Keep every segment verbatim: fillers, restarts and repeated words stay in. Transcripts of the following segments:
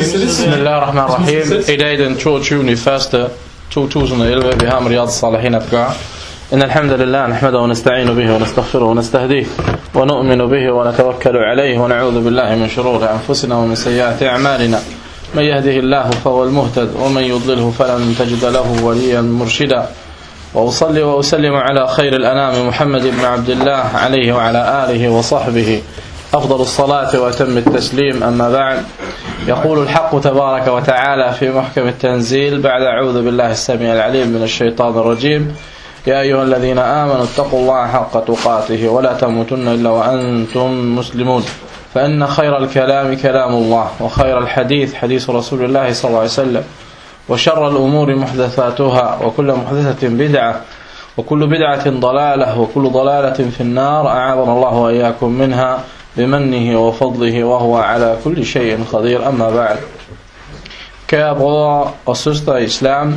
Bismillahirrahmanirrahim. I dag den toogtyvende første to tusind og elleve. Vi har med Riyadh Salihin at gøre. إن الحمد لله نحمده ونستعين به ونستغفره ونستهديه ونؤمن به ونتوكل عليه ونعوذ بالله من شرور أنفسنا ومن سيئات أعمالنا من يهده الله فهو المهتد ومن يضلله فلن تجد له وليا مرشدا وأصلي وأسلم على خير الأنام محمد بن عبد الله عليه وعلى آله وصحبه أفضل الصلاة وأتم التسليم. أما بعد، يقول الحق تبارك وتعالى في محكم التنزيل بعد أعوذ بالله السميع العليم من الشيطان الرجيم: يا أيها الذين آمنوا اتقوا الله حق تقاته ولا تموتن إلا وأنتم مسلمون، فإن خير الكلام كلام الله وخير الحديث حديث رسول الله صلى الله عليه وسلم وشر الأمور محدثاتها وكل محدثة بدعة وكل بدعة ضلالة وكل ضلالة في النار، أعاذنا الله وإياكم منها بمنه وفضله وهو على كل شيء قدير. أما بعد. Kære brødre og søstre i islam,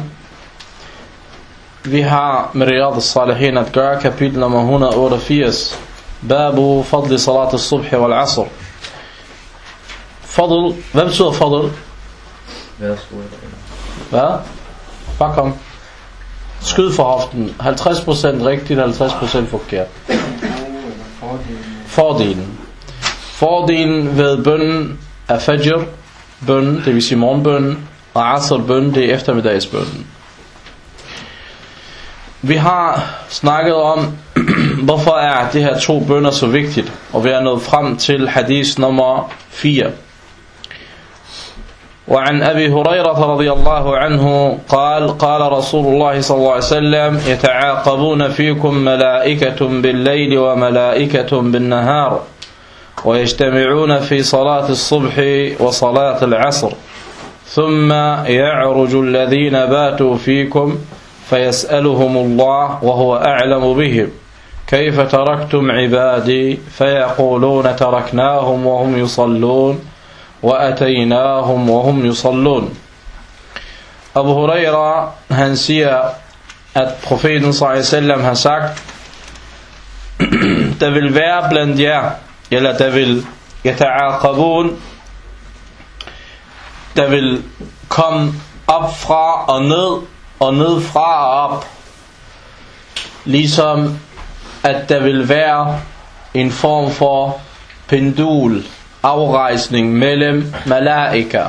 vi har med Riyadh Salihin at gøre, kapitel nummer et hundrede og otteogfirs, Babu fadli salat al-subh wal asr. Fadl, hvad betyder fadl? Hvad? Bare kom. Skyd for hoften. halvtreds procent rigtigt, halvtreds procent forkert. Fordelen. Fordelen ved bønnen er fajr, bønnen, det vil sige morgenbønnen, og asr bønnen, det er eftermiddagsbønnen. Vi har snakket om, hvorfor er det her to bønner så vigtigt, og vi er nået frem til hadith nummer fire. وعن أبي هريرة رضي الله عنه قال قال رسول الله صلى الله عليه وسلم: يتعاقبون فيكم ملائكة بالليل وملائكة بالنهار ويجتمعون في صلاة الصبح وصلاة العصر ثم يعرج الذين باتوا فيكم فيسألهم الله وهو أعلم بهم: كيف تركتم عبادي؟ فيقولون تركناهم وهم يصلون وأتيناهم وهم يصلون. Abu Huraira, han siger, at profeten sallallahu alaihi wasallam har sagt, der vil være blandt jer, eller der vil yata'aqabun, der vil komme op fra og ned, og ned fra og op, ligesom at der vil være en form for pendul, afrejsning mellem malaika.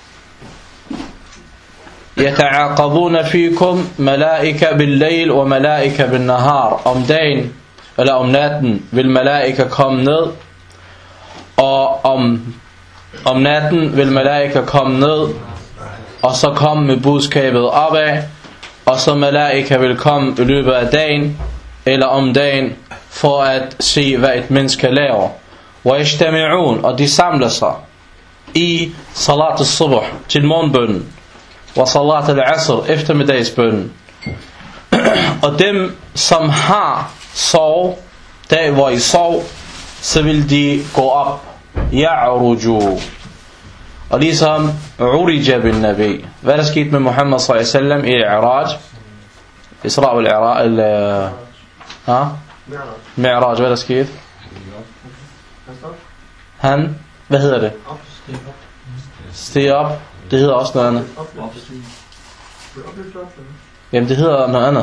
Yata'aqabuna fikum malaika bil-layl wa malaika bin-nahar. Om dagen eller om natten vil malaika komme ned, og om om natten vil malaika komme ned og så komme med budskabet opad, og så malaika vil komme i løbet af dagen eller om dagen for at se, hvad et menneske laver. وَيَجْتَمِعُونَ, og de samler sig i salat al-subh, til morgenbønnen, og salat al-asr, eftermiddagsbønnen. Og dem, som har sov, der hvor I sov, så vil de gå op. يَعْرُجُوا. Og ligesom urija bin nabi. Hvad er der sket med Muhammad sallallahu alaihi wasallam i I'raj? Isra wal I'raj. Ha? Mi'raj, hvad er der sket? Han, hvad hedder det? Steg op. Det hedder også noget andet. Jamen det hedder noget andet.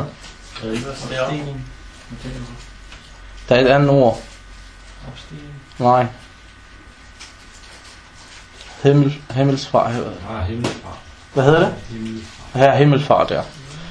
Der er et andet ord. Nej. Himmel, himmelsfart. Hvad hedder det? Her er himmelfart, ja.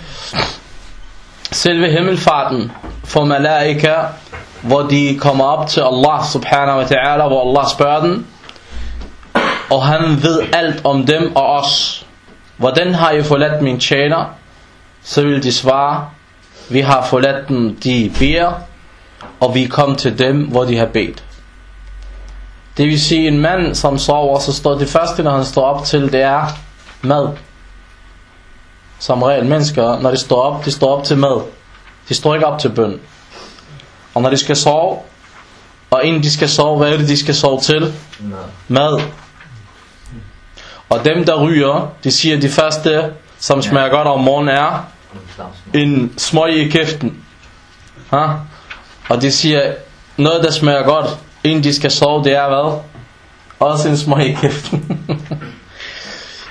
Selve himmelfarten for malaika, hvor de kommer op til Allah subhanahu wa ta'ala, hvor Allah spørger dem, og han ved alt om dem og os. Hvordan har I forladt mine tjener? Så vil de svare: vi har forladt dem, de beder, og vi kom til dem, hvor de har bedt. Det vil sige, en mand som sover, så står det første, når han står op til, det er mad. Som regel mennesker, når de står op, de står op til mad. De står ikke op til bøn. Og når de skal sove, og inden de skal sove, hvad er det de skal sove til? Mad. Og dem der ryger, de siger, de første som smager godt om morgenen er en smøg i kæften. Ha? Og de siger, noget der smager godt inden de skal sove, det er hvad? Også en smøg i kæften.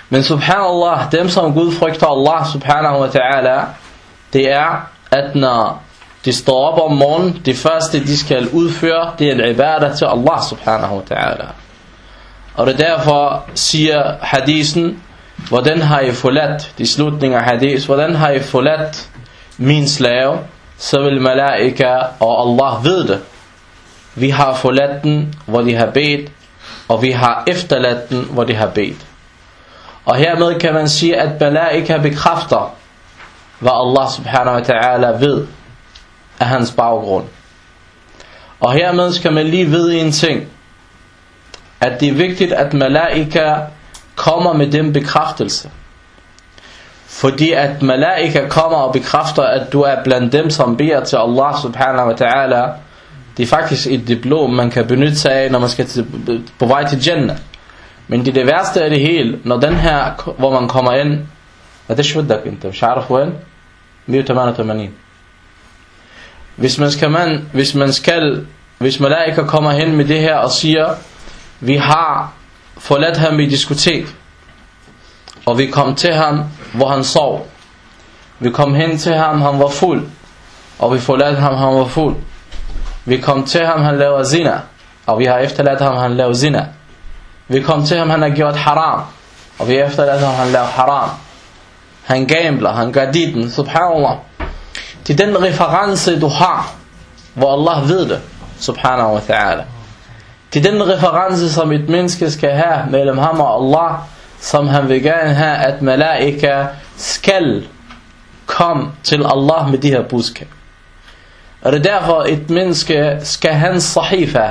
Men subhanallah, dem som Gud frygter Allah subhanahu wa ta'ala, det er, at når de står op om morgenen, det første de skal udføre, det er en ibadah til Allah subhanahu wa ta'ala. Og det derfor siger hadisen, hvordan har I forladt, de slutninger af hadis, hvordan har I forladt min slave, så vil malaika og Allah vide det. Vi har forladt den, hvor de har bedt, og vi har efterladt den, hvor de har bedt. Og hermed kan man sige, at malaika bekræfter, hvad Allah subhanahu wa ta'ala ved af hans baggrund. Og hermed skal man lige vide en ting, at det er vigtigt, at malaika kommer med den bekræftelse. Fordi at malaika kommer og bekræfter, at du er blandt dem, som beder til Allah subhanahu wa ta'ala. Det er faktisk et diplom, man kan benytte sig af, når man skal til, på vej til Jannah. Men det er det værste af det hele, når den her, hvor man kommer ind, hvad det shuddak inte, مش عارف وين مية وثمانية وثمانين. Hvis man skal man, hvis man skal, hvis malaika kommer hen med det her og siger, vi har forladt ham i diskotek, og vi kom til ham, hvor han sov. Vi kom hen til ham, han var fuld, og vi forladt ham, han var fuld. Vi kom til ham, han laver zina, og vi har efterladt ham, han laver zina. Vi kom til ham, han har gjort haram, og vi har efterladt ham, han laver haram. Han gambler, han gør ditten, subhanallah. Det er den reference, du har, hvor Allah ved det, subhanahu wa ta'ala. Det er den reference, som et menneske skal have mellem ham og Allah, som han vil gerne have, at malaika skal komme til Allah med de her budskab. Og det er derfor, et menneske skal hans sahifa,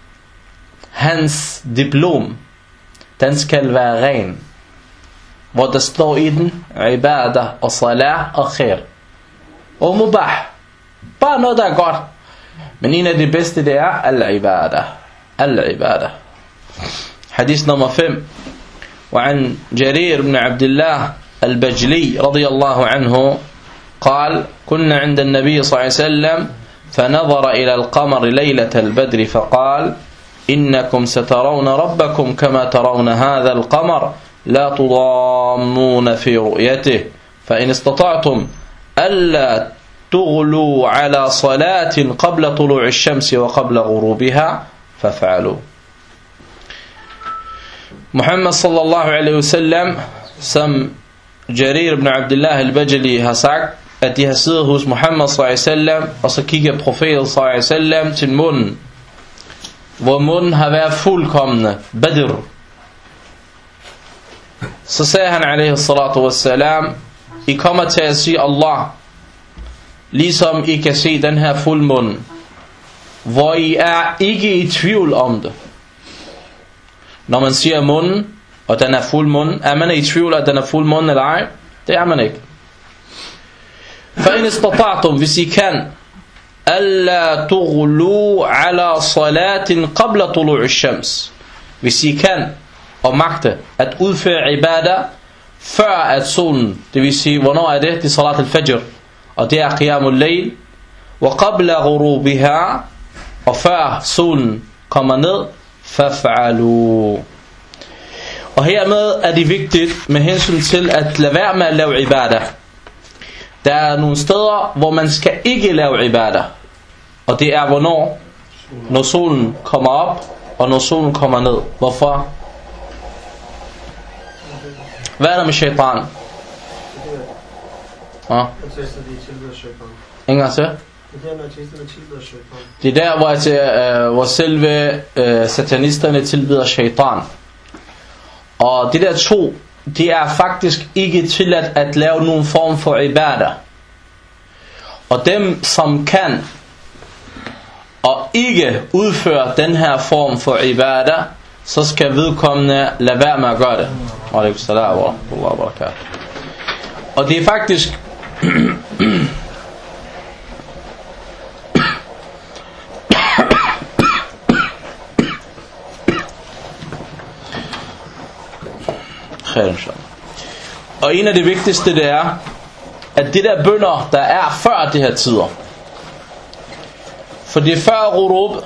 hans diplom, den skal være ren. Hvor der står i den, ibadah og salah og khair. Og mubah. Bare noget, der er godt. Men en af de bedste, det er al-ibadah. Al-ibadah. Hadith nummer fem. وعن جرير بن عبد الله البجلي رضي الله عنه قال كنا عند النبي صلى الله عليه وسلم فنظر إلى القمر ليلة البدر فقال إنكم سترون ربكم كما ترون هذا القمر لا تضامون في رؤيته فإن استطعتم ألا تغلوا على صلاة قبل طلوع الشمس وقبل غروبها فافعلوا. Muhammad sallallahu alaihi wasallam, som Jarir ibn Abdullah al-Bajali har sagt, at de har siddet hos Muhammad sallallahu alaihi wasallam, og så kigger profeten sallallahu alaihi wasallam til munden, hvor munden har været fuldkommende, Badr. Så sagde han alaihi salatu wassalam, I kommer til at sige Allah, ligesom I kan se den her fuldmåne, hvor I er ikke i tvivl om det. Når man siger munden, og den er fuld munden, er man i tvivl, at den er fuld munden eller ej? Det er man ikke. فَإِنِ اسْتَطَعْتُمْ, hvis I kan, أَلَّا تُغْلُوا عَلَى صَلَاةٍ قَبْلَ طُلُوعِ الشَّمْسِ, hvis I kan og magte at udføre ibadah før at solen, det vil sige, hvornår er det? Det er salat al-fajr, og det er qiyamul layl, وَقَبْلَ غُرُوبِهَا, og før solen kommer ned, فَفْعَلُوا. Og hermed er det vigtigt med hensyn til at lade være med at lave ibadah. Der er nogle steder, hvor man skal ikke lave ibadah, og det er hvornår? Når solen kommer op, og når solen kommer ned. Hvorfor? Hvad er der med shaitan? Ja. Ingen til? Det er der, hvor, øh, hvor selve øh, satanisterne tilbeder shaitan. Og det der to, det er faktisk ikke tilladt at lave nogen form for ibadah. Og dem, som kan og ikke udføre den her form for ibadah, så skal vedkommende lade være med at gøre det. Alaikum salam wa rahmatullahi wa barakatuh. Og det er faktisk og en af de vigtigste, det er, at det der bønner, der er før det her tider, for det er før Ghurub,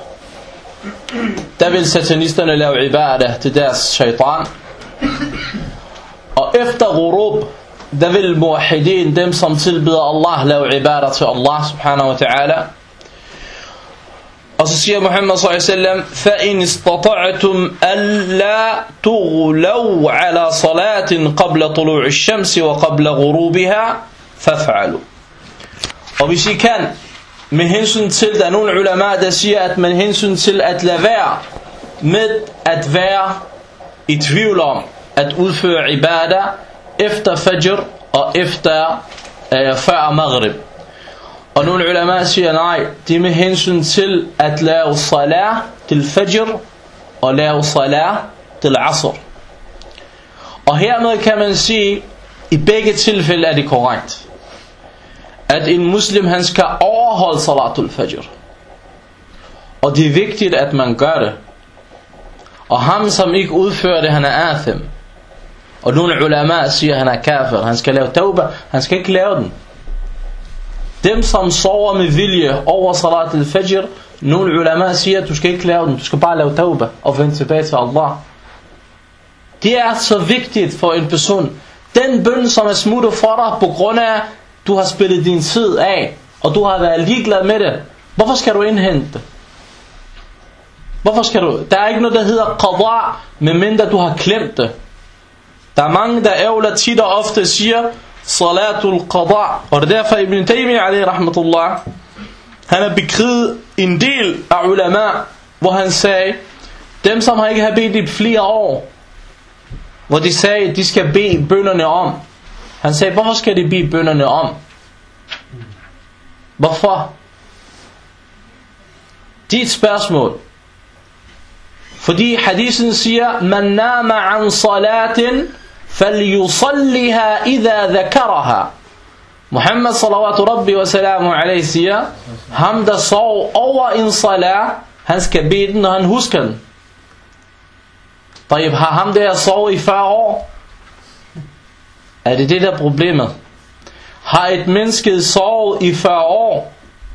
der vil satanisterne lave ibadah til deres shaitan, og efter ghurub, der vil muwahidin, dem som tilbeder Allah, lave ibadah til Allah subhanahu wa ta'ala. Og så siger Muhammad sallallahu alaihi wasallam: فَإِنِ اسْتَطَعْتُمْ أَلَّا تُغْلَوْا عَلَى صَلَاةٍ قَبْلَ طُلُوعِ الشَّمْسِ وَقَبْلَ غُرُوبِهَا فَافْعَلُوا. Og hvis I kan, med hensyn til, der er nogle ulama, der siger, at med hensyn til at lade være med at være i tvivl om at udføre ibadah efter fajr og efter øh, før maghrib. Og nogle ulama siger nej, det er med hensyn til at lave salah til fajr og lave salah til asr. Og hermed kan man sige, i begge tilfælde er det korrekt, at en muslim, han skal overholde salatul fajr. Og det er vigtigt, at man gør det. Og ham, som ikke udfører det, han er athim. Og nogle ulama siger, at han er kafir. Han skal lave tawbah. Han skal ikke lave den. Dem, som sover med vilje over salatul fajr, nogle ulama siger, at du skal ikke lave den. Du skal bare lave tawbah og vende tilbage til Allah. Det er så vigtigt for en person. Den bøn, som er smuttet for dig, på grund af, du har spillet din tid af, og du har været ligeglad med det. Hvorfor skal du indhente det? Hvorfor skal du? Der er ikke noget, der hedder qada, medmindre du har glemt det. Der er mange, der ævler tit og ofte siger, salatul qada. Og det er derfor, Ibn Taymiyyah alayhi rahmatullah, han har bekriget en del af ulama, hvor han sagde, dem som har ikke har bedt i flere år, hvor de sagde, de skal bede bønnerne om. Han sagde, hvorfor skal de bede bønnerne om? Hvorfor? Det er et spørgsmål. Fordi hadisen siger, man nama an salatin, falyusalliha idha dhakaraha. Muhammad salawatu rabbi wa salamu alayhi siger, ham der sov over en salat, han skal bede den, når han husker den. Taib, har ham der sovet i fyrre år? Er det det der problemet? Har et menneske sovet i fyrre år?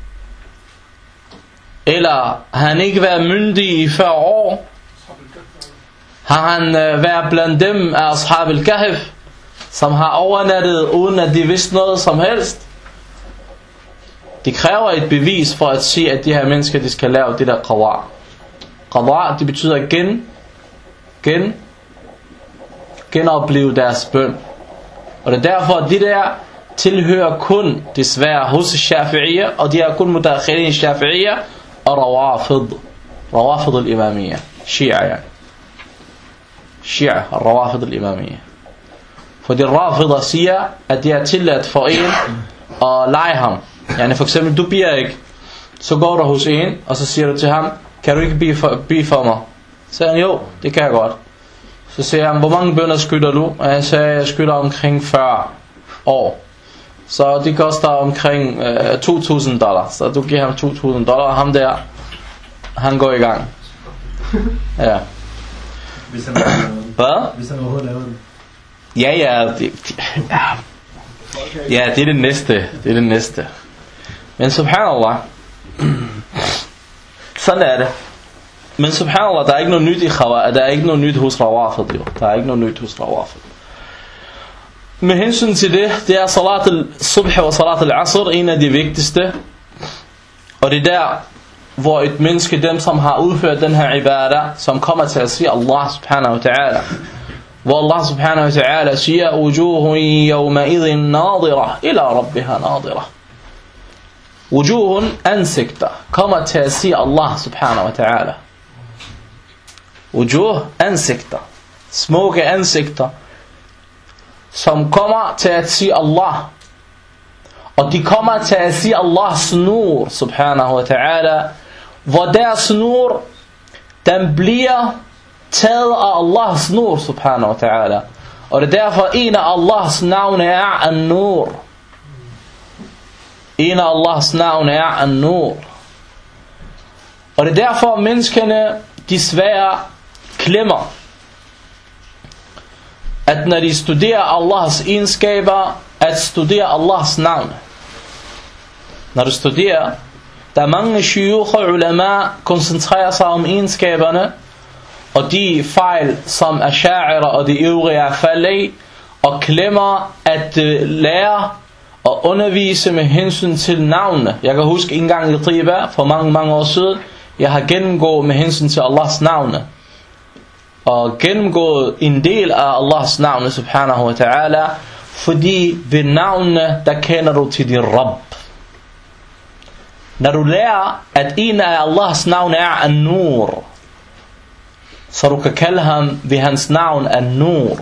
Eller har han ikke været myndig i fyrre år? Har han øh, været blandt dem af ashab al-kahf, som har overnattet uden at de vidste noget som helst? Det kræver et bevis for at sige, at de her mennesker, de skal lave det der qada. Qada, det betyder gen, gen, genopleve deres bøn. Og det er derfor, at de der tilhører kun desværre hos Shafi'iyya, og de er kun mutakhilin Shafi'iyya og Rawafid. Rawafid al-Imamiyya. Shia, ja. Shia, Rawafid al-Imamiyya. For de Rafidah siger, at de er tilladt for en at lege ham. Yani for eksempel, du beder ikke. Så går du hos en, og så siger du til ham, kan du ikke bede for, bede for mig? Så siger han, jo, det kan jeg godt. Så siger han, hvor mange bønner skylder du? Og jeg sagde, jeg skylder omkring fyrre år. Så det koster omkring øh, to tusind dollar. Så du giver ham to tusind dollar, og ham der, han går i gang. Ja. Hvis han Hvad? Hvis han overhovedet laver det. Ja, ja, det, ja. Ja, det er det næste. Det er det næste. Men subhanallah, sådan er det. Men subhanallah, der er ikke noget nyt i khawa, der er ikke noget nyt hos Rawafid, jo. Der er ikke noget nyt hos Rawafid. Med hensyn til det, det er salat al-subh og salat al-asr, en af de vigtigste. Og det er der, hvor et menneske, dem som har udført den her ibadah, som kommer til at sige Allah subhanahu wa ta'ala. Hvor Allah subhanahu wa ta'ala siger, wujuhun yawma'idhin nadira ila rabbiha nadira. Wujuhun, ansigter, kommer til at sige Allah subhanahu wa ta'ala. Wujuh, ansigter, smukke ansigter, som kommer til at sige Allah. Og de kommer til at sige Allahs nur subhanahu wa ta'ala, hvor deres nur, den bliver taget af Allahs nur subhanahu wa ta'ala. Og det er derfor en af Allahs navne er An-Nur. En af Allahs navne er An-Nur. Og det er derfor menneskene desværre glemmer, at når de studerer Allahs egenskaber, at studere Allahs navn. Når du studerer, der er mange shuyukh og ulama koncentrerer sig om egenskaberne, og de fejl som asha'ira og de øvrige er faldet i, og glemmer at øh, lære og undervise med hensyn til navnene. Jeg kan huske en gang i Riba for mange mange år siden, jeg har gennemgået med hensyn til Allahs navne, og gennemgået en del af Allahs navne subhanahu wa ta'ala, fordi ved navnene der kender du til din Rabb. Når du lærer at en af Allahs navne er An-Nur, så du kan kalde ham ved hans navn An-Nur.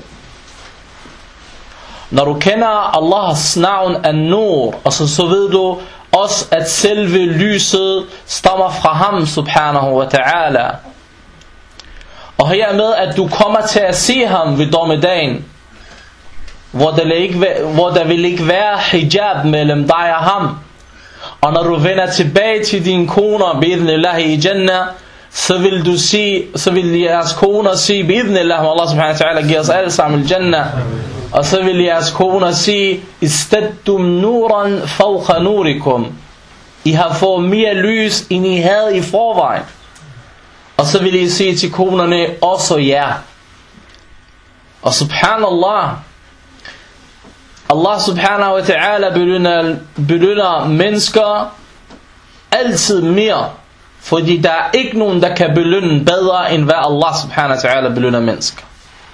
Når du kender Allahs navn An-Nur, og så, så ved du også at selve lyset stammer fra ham subhanahu wa ta'ala. Og hermed at du kommer til at se ham ved dommedagen, hvor der, ikke, hvor der vil ikke være hijab mellem dig og ham. Og når du vender tilbage til dine koner bi'idhnillah i Jannah, så vil du sige, så vil jeres koner sige bi'idhnillah, Allah subhanahu wa ta'ala giver os alle sammen Jannah. Og så vil jeres koner sige, istadtum nuran fawqa nurikum, I har fået mere lys end I havde i forvejen. Og så vil I sige til konerne, også ja. Og subhanallah, Allah subhanahu wa ta'ala belønner, belønner mennesker altid mere, fordi der er ikke nogen der kan belønne bedre end hvad Allah subhanahu wa ta'ala belønner mennesker.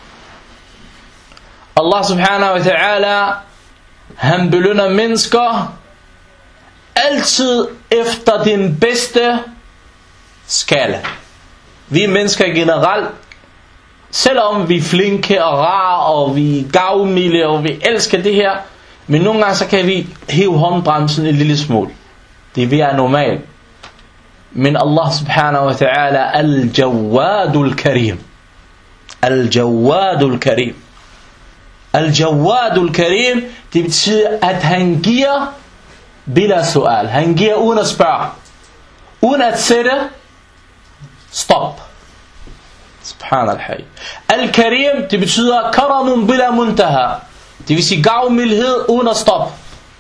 Allah subhanahu wa ta'ala, han belønner mennesker altid efter den bedste skala. Vi mennesker generelt, selvom vi er flinke og rare, og vi er gavmilde, og vi elsker det her, men nogle gange så kan vi hæve håndbremsen en lille smule. Det vil være normalt. Men Allah subhanahu wa ta'ala, al-Jawadul Karim. Al-Jawadul Karim. Al-Jawadul Karim, det betyder at han giver bila su'al. Han giver uden at spørge, uden at sætte stop. Subhanallah. Al-Karim, det betyder karamun bila muntaha. Det vil sige gavmildhed uden at stoppe.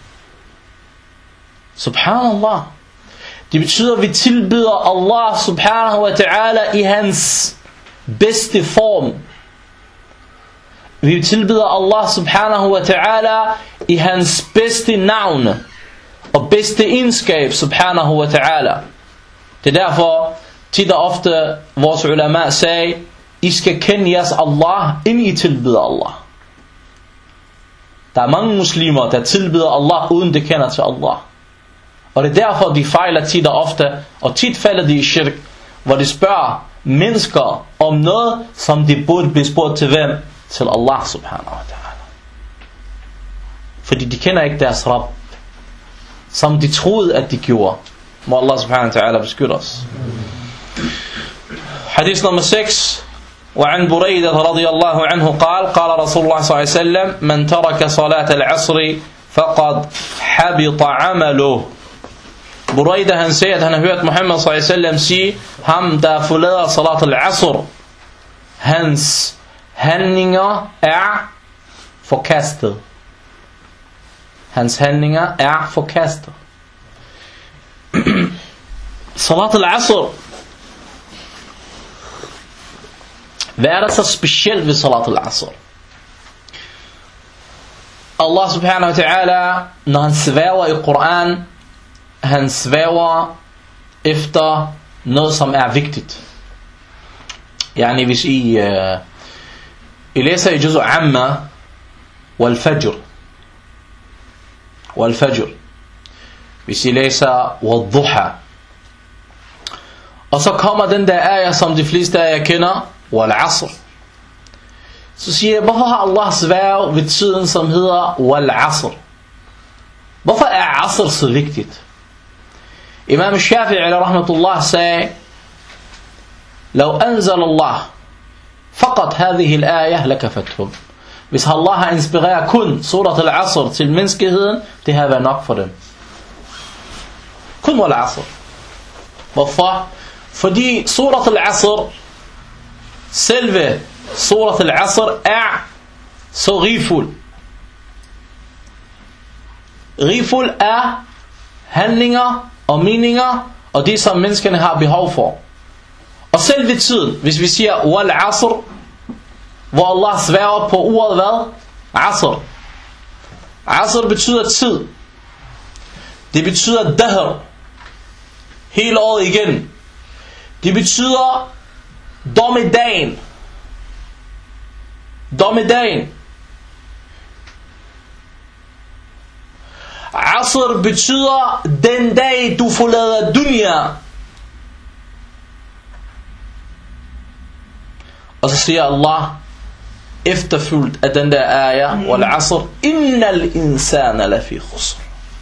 Subhanallah. Det betyder at vi tilbyder Allah subhanahu wa ta'ala i hans bedste form. Vi tilbyder Allah subhanahu wa ta'ala i hans bedste navne og bedste egenskab subhanahu wa ta'ala. Det er derfor tit og ofte vores ulama sagde, I skal kende jeres Allah, inden I tilbyder Allah. Der er mange muslimer, der tilbyder Allah, uden de kender til Allah. Og det er derfor, de fejler tit og ofte, og tit falder de i shirk, hvor de spørger mennesker om noget, som de burde blive spurgt til hvem? Til Allah subhanahu wa ta'ala. Fordi de kender ikke deres Rabb, som de troede, at de gjorde. Må Allah subhanahu wa ta'ala beskytte os. Hadith nummer seks. وعن بريدة رضي الله عنه قال قال رسول الله صلى الله عليه وسلم من ترك صلاة العصر فقد حبط عمله. Burayda han siger, at han har hørt Muhammad sallallahu alaihi wasallam sige, ham der forlader salat al-asr, hans handlinger er forkastet. Hans handlinger er forkastet. Salat al-asr. Hvad er der så specielt ved salat al-asr? Allah subhanahu wa ta'ala, når han svæver i Koran, han svæver efter noget som er vigtigt. Yani hvis I uh, I læser i Juz'u Amma wal-Fajr wal-Fajr, hvis I læser wal-Duha, og så kommer den der ayah som de fleste af jer kender, wal-Asr, så siger jeg, hvorfor har Allah sværget ved tiden som hedder wal-Asr? Hvorfor er Asr så vigtigt? Imam Shafi'i ala rahmatullah sagde, لو أنزل الله فقط هذه الآية لكفتهم. Hvis Allah har inspireret kun surat al-Asr til menneskeheden, det har været nok for dem. Kun al-Asr. Hvorfor? Fordi surat al-Asr, selve surat al-Asr er så rigfuld. Rigfuld er handlinger og meninger og det som menneskene har behov for. Og selv ved tiden, hvis vi siger wal-asr, hvor Allah sværger på ordet hvad? Asr. Asr betyder tid. Det betyder dahr. Hele året igen. Det betyder dommedagen. Dommedagen. Asr betyder den dag du forlader dunya. Og så siger Allah efterfulgt af den der ayah, wal asr innal insana lafi khusr.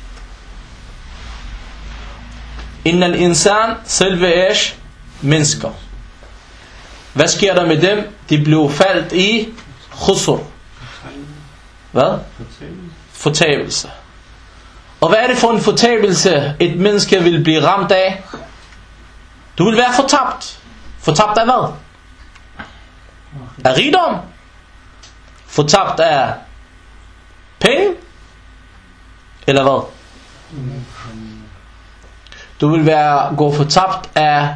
Innal insan, selve æsh, mennesker. Hvad sker der med dem? De blev faldt i khusr. Hvad? Fortabelse. Og hvad er det for en fortabelse, et menneske vil blive ramt af? Du vil være fortabt. Fortabt af hvad? Af rigdom? Fortabt af penge? Eller hvad? Du vil være gå fortabt af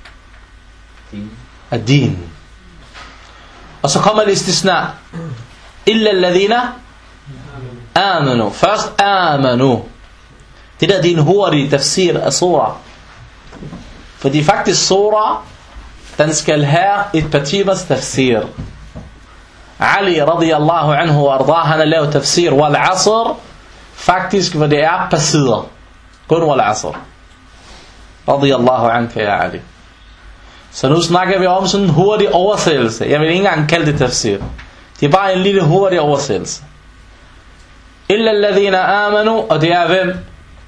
af din. Og så kommer det istisna. Illa alladhina amanu. Først amanu. Det der er din hurtige tafsir af surah. Fordi faktisk surah, den skal have et par timers tafsir. Ali radiyallahu anhu og arda, han har lavet tafsir wal asr, faktisk hvor det er par sider. Kun wal asr. Radiyallahu anka ya Ali. Så nu snakker vi om sådan en hurtig oversættelse. Jeg vil ikke engang kalde det tafsir. Det er bare en lille hurtig oversættelse. Illa alladhina amanu, og det er hvem?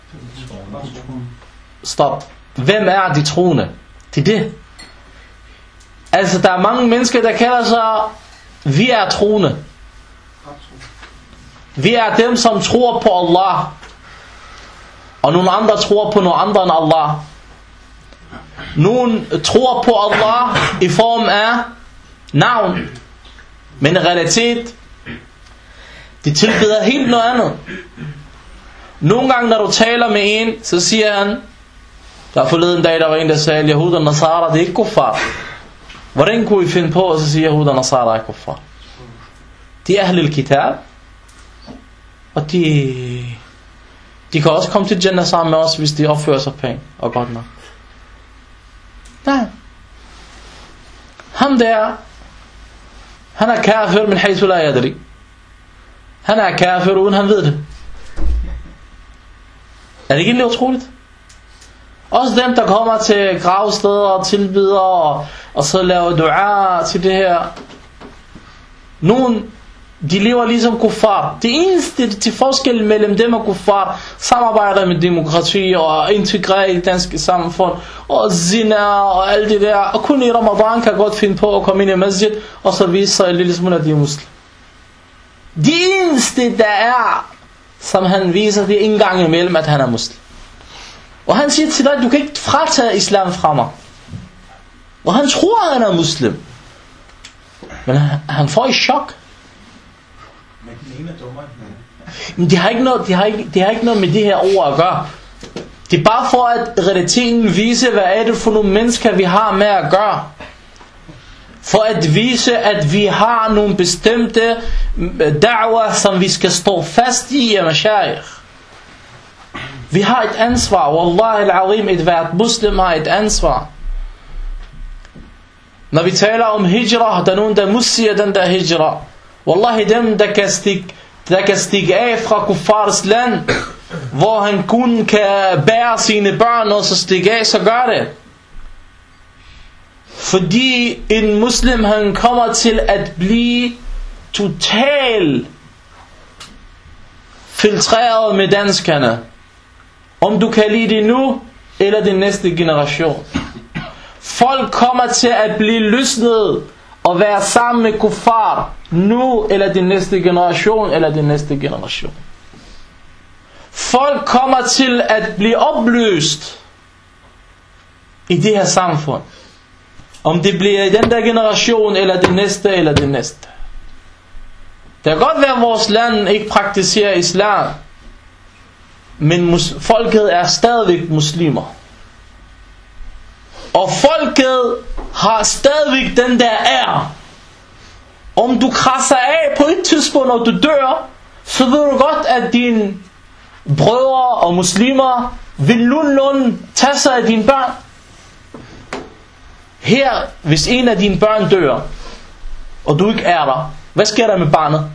Stop. Hvem er de troende? Det er det. Altså der er mange mennesker der kalder sig, vi er troende. Vi er dem som tror på Allah. Og nogle andre tror på nogle andre end Allah. Nogle tror på Allah i form af navn, men i realitet de tilbeder helt noget andet. Nogle gange når du taler med en, så siger han, der er forleden dag der var en der sagde, Yahud og Nasara det er ikke kuffar. Hvordan kunne I finde på at sige Yahud og Nasara er kuffar? De er ahlul kitab, og de de kan også komme til Jannah sammen med os, hvis de opfører sig pænt og godt nok. Nej. Ham der, han er kafir, men haythu la yadri. Han er kafir, uden han ved det. Er det ikke lidt utroligt? Også dem, der kommer til gravsteder og tilbeder, og, og så laver dua til det her. Nogle, de lever ligesom kuffar. Det eneste til forskel mellem dem og kuffar, samarbejder med demokrati og integrerer i det danske samfund, og zina og alt det der. Og kun i Ramadan kan godt finde på at komme ind i masjid, og så vise sig en lille smule, at de er muslim. Det eneste der er, som han viser, det er en gang imellem, at han er muslim. Og han siger til dig, du kan ikke fratage islam fra mig. Og han tror, at han er muslim. Men han, han får i chok. Men det har ikke noget, det har ikke, det har ikke noget med det her ord at gøre. Det er bare for at realiteten vise, hvad er det for nogle mennesker, vi har med at gøre. For at vise, at vi har nogle bestemte da'wah, som vi skal stå fast i af mashayikh. Vi har et ansvar. Wallahi al-azim, et hvert muslim har et ansvar. Når vi taler om hijra, der er nogen, der musier den der hijra. Wallahi dem, der kan stikke, der kan stikke af fra kuffars land, hvor han kun kan bære sine børn, og så stikke af, så gør det. Fordi en muslim, han kommer til at blive totalt filtreret med danskerne. Om du kan lide det nu, eller den næste generation. Folk kommer til at blive løsnet og være sammen med kuffar nu, eller den næste generation, eller den næste generation. Folk kommer til at blive opløst i det her samfund. Om det bliver i den der generation, eller den næste, eller den næste. Det kan godt være, at vores land ikke praktiserer islam, men mus- folket er stadigvæk muslimer. Og folket har stadigvæk den der ære. Om du krasser af på et tidspunkt, når du dør, så ved du godt, at dine brødre og muslimer vil nogenlunde tage sig af dine børn. Her, hvis en af dine børn dør, og du ikke er der, hvad sker der med barnet?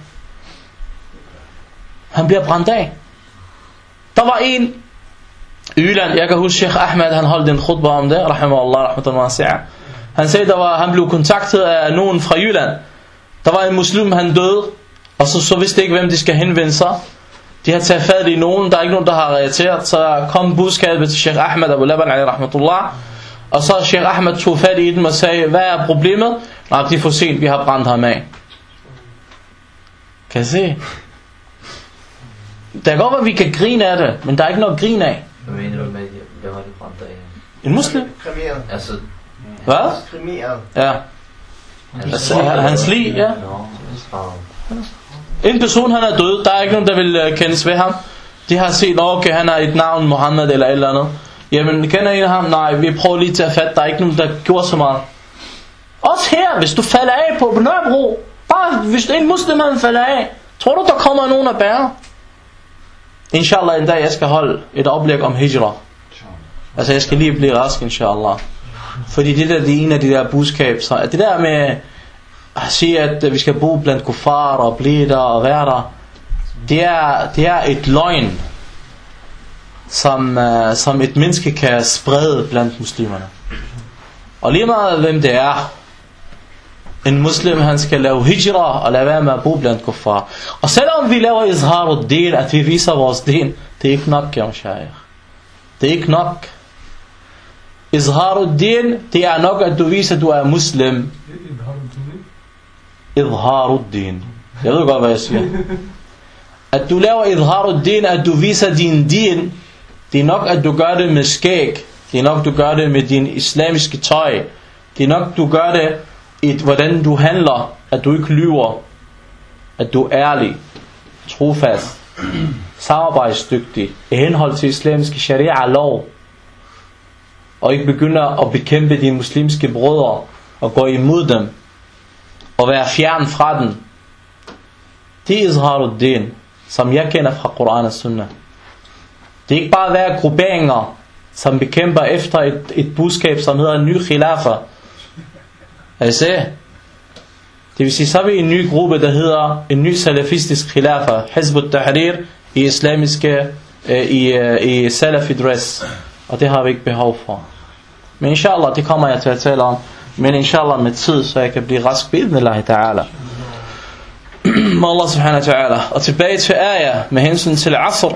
Han bliver brændt af. Der var en i Jylland, jeg kan huske Sheikh Ahmed, han holdt en khutbah om det, rahimahullah, rahmatullah wasi'a. Han sagde, der var, han blev kontaktet af nogen fra Jylland. Der var en muslim, han døde, og så, så vidste ikke, hvem de skal henvende sig. De har taget fat i nogen, der er ikke nogen, der har reageret. Så kom budskabet til Sheikh Ahmed Abu Laban, alayhi rahmatullah. Og så Sheikh Ahmed tog fat i dem og sagde, hvad er problemet? Nej, det er for sent, vi har brændt ham af. Kan I se? Der kan godt være, at vi kan grine af det, men der er ikke noget at grine af. Hvad mener du med, hvad var det brændt af? En muslim? Kremeret. Altså... Hvad? Kremeret. Ja. Altså, hans lig, ja. En person, han er død, der er ikke nogen, der vil uh, kendes ved ham. De har set, okay, han har et navn, Mohammed eller et eller andet. Jamen, kender I ham? Nej, vi prøver lige til at fatte, der er ikke nogen, der gjorde så meget. Også her, hvis du falder af på Nørrebro, bare hvis en muslim, han falder af, tror du, der kommer nogen at bære? Inshallah, en dag, jeg skal holde et oplæg om hijra. Altså, jeg skal lige blive rask, inshallah. Fordi det der, det er en af de der budskab, så det der med at sige, at vi skal bo blandt kuffar og blive der og være der, det er, det er et løgn, som, uh, som et menneske kan sprede blandt muslimerne. Og lige meget hvem det er, en muslim, han skal lave hijra og lade være med at bo blandt kuffar. Og selvom vi laver izharuddin, at vi viser vores din, det er ikke nok, ja, shaykh. Det er ikke nok. Izharuddin, det er nok, at du viser, at du er muslim. Izharuddin. Jeg ved godt, hvad jeg siger. At du laver izharuddin, at du viser din din, det er nok, at du gør det med skæg. Det er nok, du gør det med din islamiske tøj. Det er nok, du gør det i hvordan du handler, at du ikke lyver, at du er ærlig, trofast, samarbejdsdygtig, i henhold til islamiske sharia-lov, og ikke begynder at bekæmpe dine muslimske brødre, og gå imod dem, og være fjern fra dem. Det er izharuddin, som jeg kender fra Koran og Sunnah. Det er ikke bare at være grupperinger, som bekæmper efter et, et budskab, som hedder en ny khilafa. Altså, det vil sige, så er vi en ny gruppe, der hedder en ny salafistisk khilafa, Hizb ut-Tahrir, i islamiske, øh, i, øh, i salafi dress. Og det har vi ikke behov for. Men inshallah, det kommer jeg til at tale om. Men inshallah med tid, så jeg kan blive rask bi'idnillahi ta'ala. Med Allah subhanahu wa ta'ala. Og tilbage til ayah med hensyn til asr.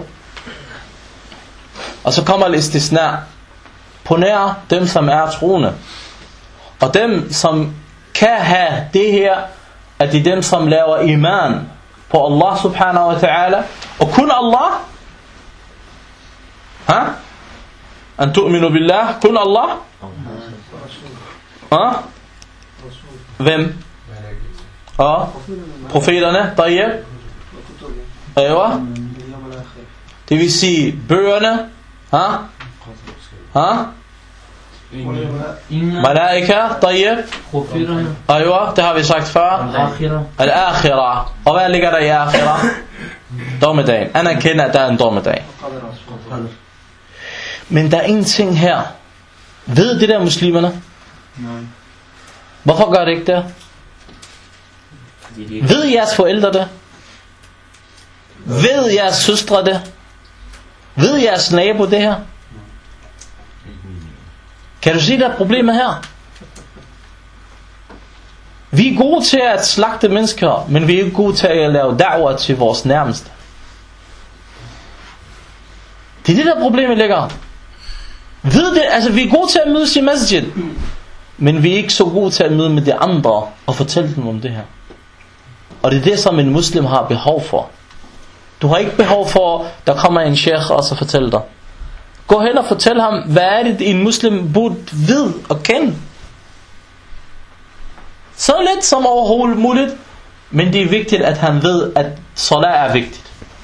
Og så kommer al-istisna. På nær dem, som er troende. Og dem, som kan have det her, at det er dem, som laver iman på Allah subhanahu wa ta'ala. Og kun Allah. Ha? An tu'minu billah. Kun Allah. Ha? Hvem? Ja. Profeterne. Tayyib. Aywa. Det vil sige bøgerne. Ha? Ha? Malaika. Tayyib. Aywa. Det har vi sagt før. Al-akhirah. Og hvad ligger der i akhirah? Dommedagen. Anerkender, at der er en dommedag. Men der er en ting her. Ved det der muslimerne? Nej. Hvorfor gør det ikke det? Ved jeres forældre det? Ved jeres søstre det? Ved jeres nabo det her? Kan du se, der er problemet her? Vi er gode til at slagte mennesker, men vi er ikke gode til at lave da'wah til vores nærmeste. Det er det der problemet ligger. Ved det, altså vi er gode til at mødes i masjid, men vi er ikke så gode til at møde med de andre og fortælle dem om det her. Og det er det, som en muslim har behov for. Du har ikke behov for, der kommer en sheikh og så fortæller dig. Gå hen og fortæl ham, hvad er det en muslim burde vide og kende. Så lidt som overhovedet muligt, men det er vigtigt, at han ved, at salat er vigtigt.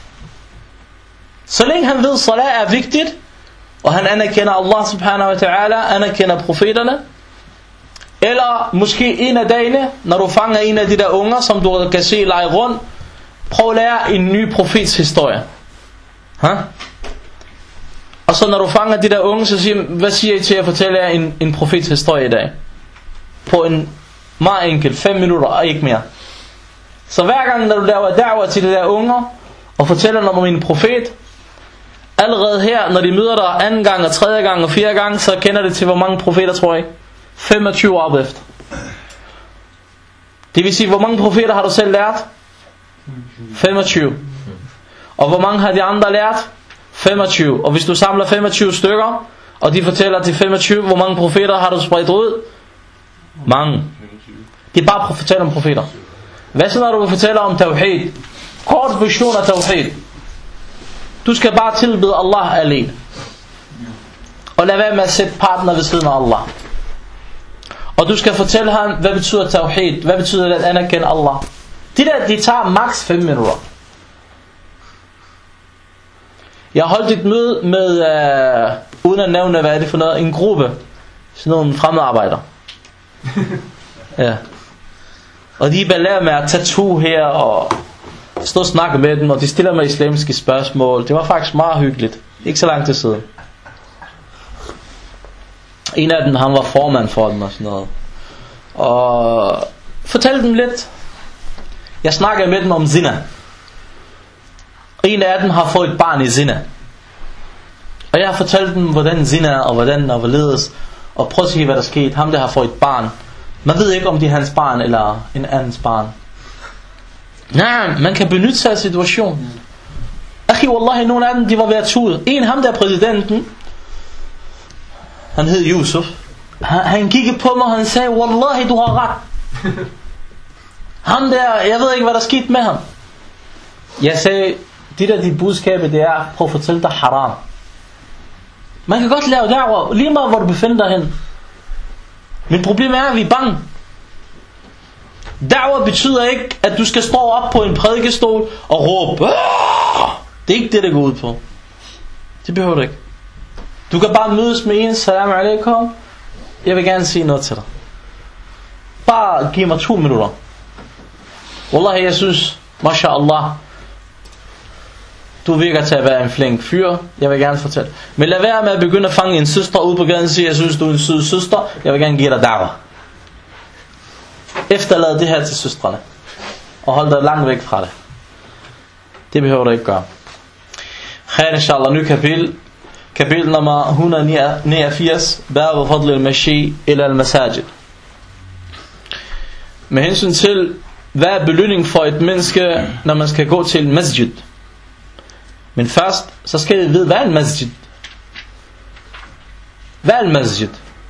Så længe han ved, at salat er vigtigt, og han anerkender Allah subhanahu wa ta'ala, anerkender profeterne, Eller måske en af dagene, når du fanger en af de der unger, som du kan se lege rundt, prøv at lære en ny profets historie. Huh? Og så når du fanger de der unge, så siger hvad siger I til at fortælle jer en, en profets historie i dag? På en meget enkelt, fem minutter og ikke mere. Så hver gang når du laver da'wah til de der unger, og fortæller dem om en profet, allerede her, når de møder dig anden gang, og tredje gang, og fjerde gang, så kender det til hvor mange profeter, tror jeg? femogtyve op efter. Det vil sige, hvor mange profeter har du selv lært? femogtyve. Og hvor mange har de andre lært? femogtyve. Og hvis du samler femogtyve stykker, og de fortæller til femogtyve, hvor mange profeter har du spredt ud? Mange. De er bare fortæller om profeter. Hvad så når du fortæller om tawhid? Kort version af tawhid. Du skal bare tilbede Allah alene. Og lad være med at sætte partner ved siden af Allah. Og du skal fortælle ham, hvad betyder tawhid? Hvad betyder det at anerkende Allah? De der, de tager maks fem minutter. Jeg har holdt et møde med, øh, uden at nævne, hvad er det for noget, en gruppe. Sådan nogle fremmedarbejdere. Ja. Og de er bare lavet med at tattoo her, og stå og snakke med dem, og de stiller mig islamiske spørgsmål. Det var faktisk meget hyggeligt. Ikke så langt til siden. En af dem, han var formand for dem og sådan noget. Og fortalte dem lidt. Jeg snakkede med dem om zina. En af dem har fået et barn i zina. Og jeg har fortalt dem, hvordan zina er, og hvordan og hvorledes. Og prøv at se, hvad der skete. Ham der har fået et barn. Man ved ikke, om det er hans barn, eller en andens barn. Nej, man kan benytte sig af situationen. Akhi, wallahi, nogle af dem, de var ved at tude. En, ham der præsidenten, han hed Yusuf. Han, han kiggede på mig, og han sagde, wallahi, du har ret. Ham der, jeg ved ikke, hvad der skete med ham. Jeg sagde, det der dit budskabet, det er, prøv at fortælle dig haram. Man kan godt lave da'wah, lige meget hvor du befinder dig hen. Men problemet er, at vi er bange. Da'wah betyder ikke, at du skal stå op på en prædikestol og råbe. Det er ikke det, der går ud på. Det behøver du ikke. Du kan bare mødes med en, salam alaikum. Jeg vil gerne sige noget til dig. Bare giv mig to minutter. Wallahi, jeg synes, mashallah, du virker til at være en flink fyr. Jeg vil gerne fortælle. Men lad være med at begynde at fange en søster ud på gaden og sige, jeg synes, du er en sød søster. Jeg vil gerne give dig da'wah. Efterlad det her til søstrene. Og hold dig langt væk fra det. Det behøver du ikke gøre. Khair, inshallah, ny kapitel. Kapitel nummer et hundrede og niogfirs. Bab fadl al-mashi ila al-masajid. Med hensyn til, hvad er belønning for et menneske, når man skal gå til masjid. Men først, så skal vi vide, hvad er en masjid? Hvad er en masjid?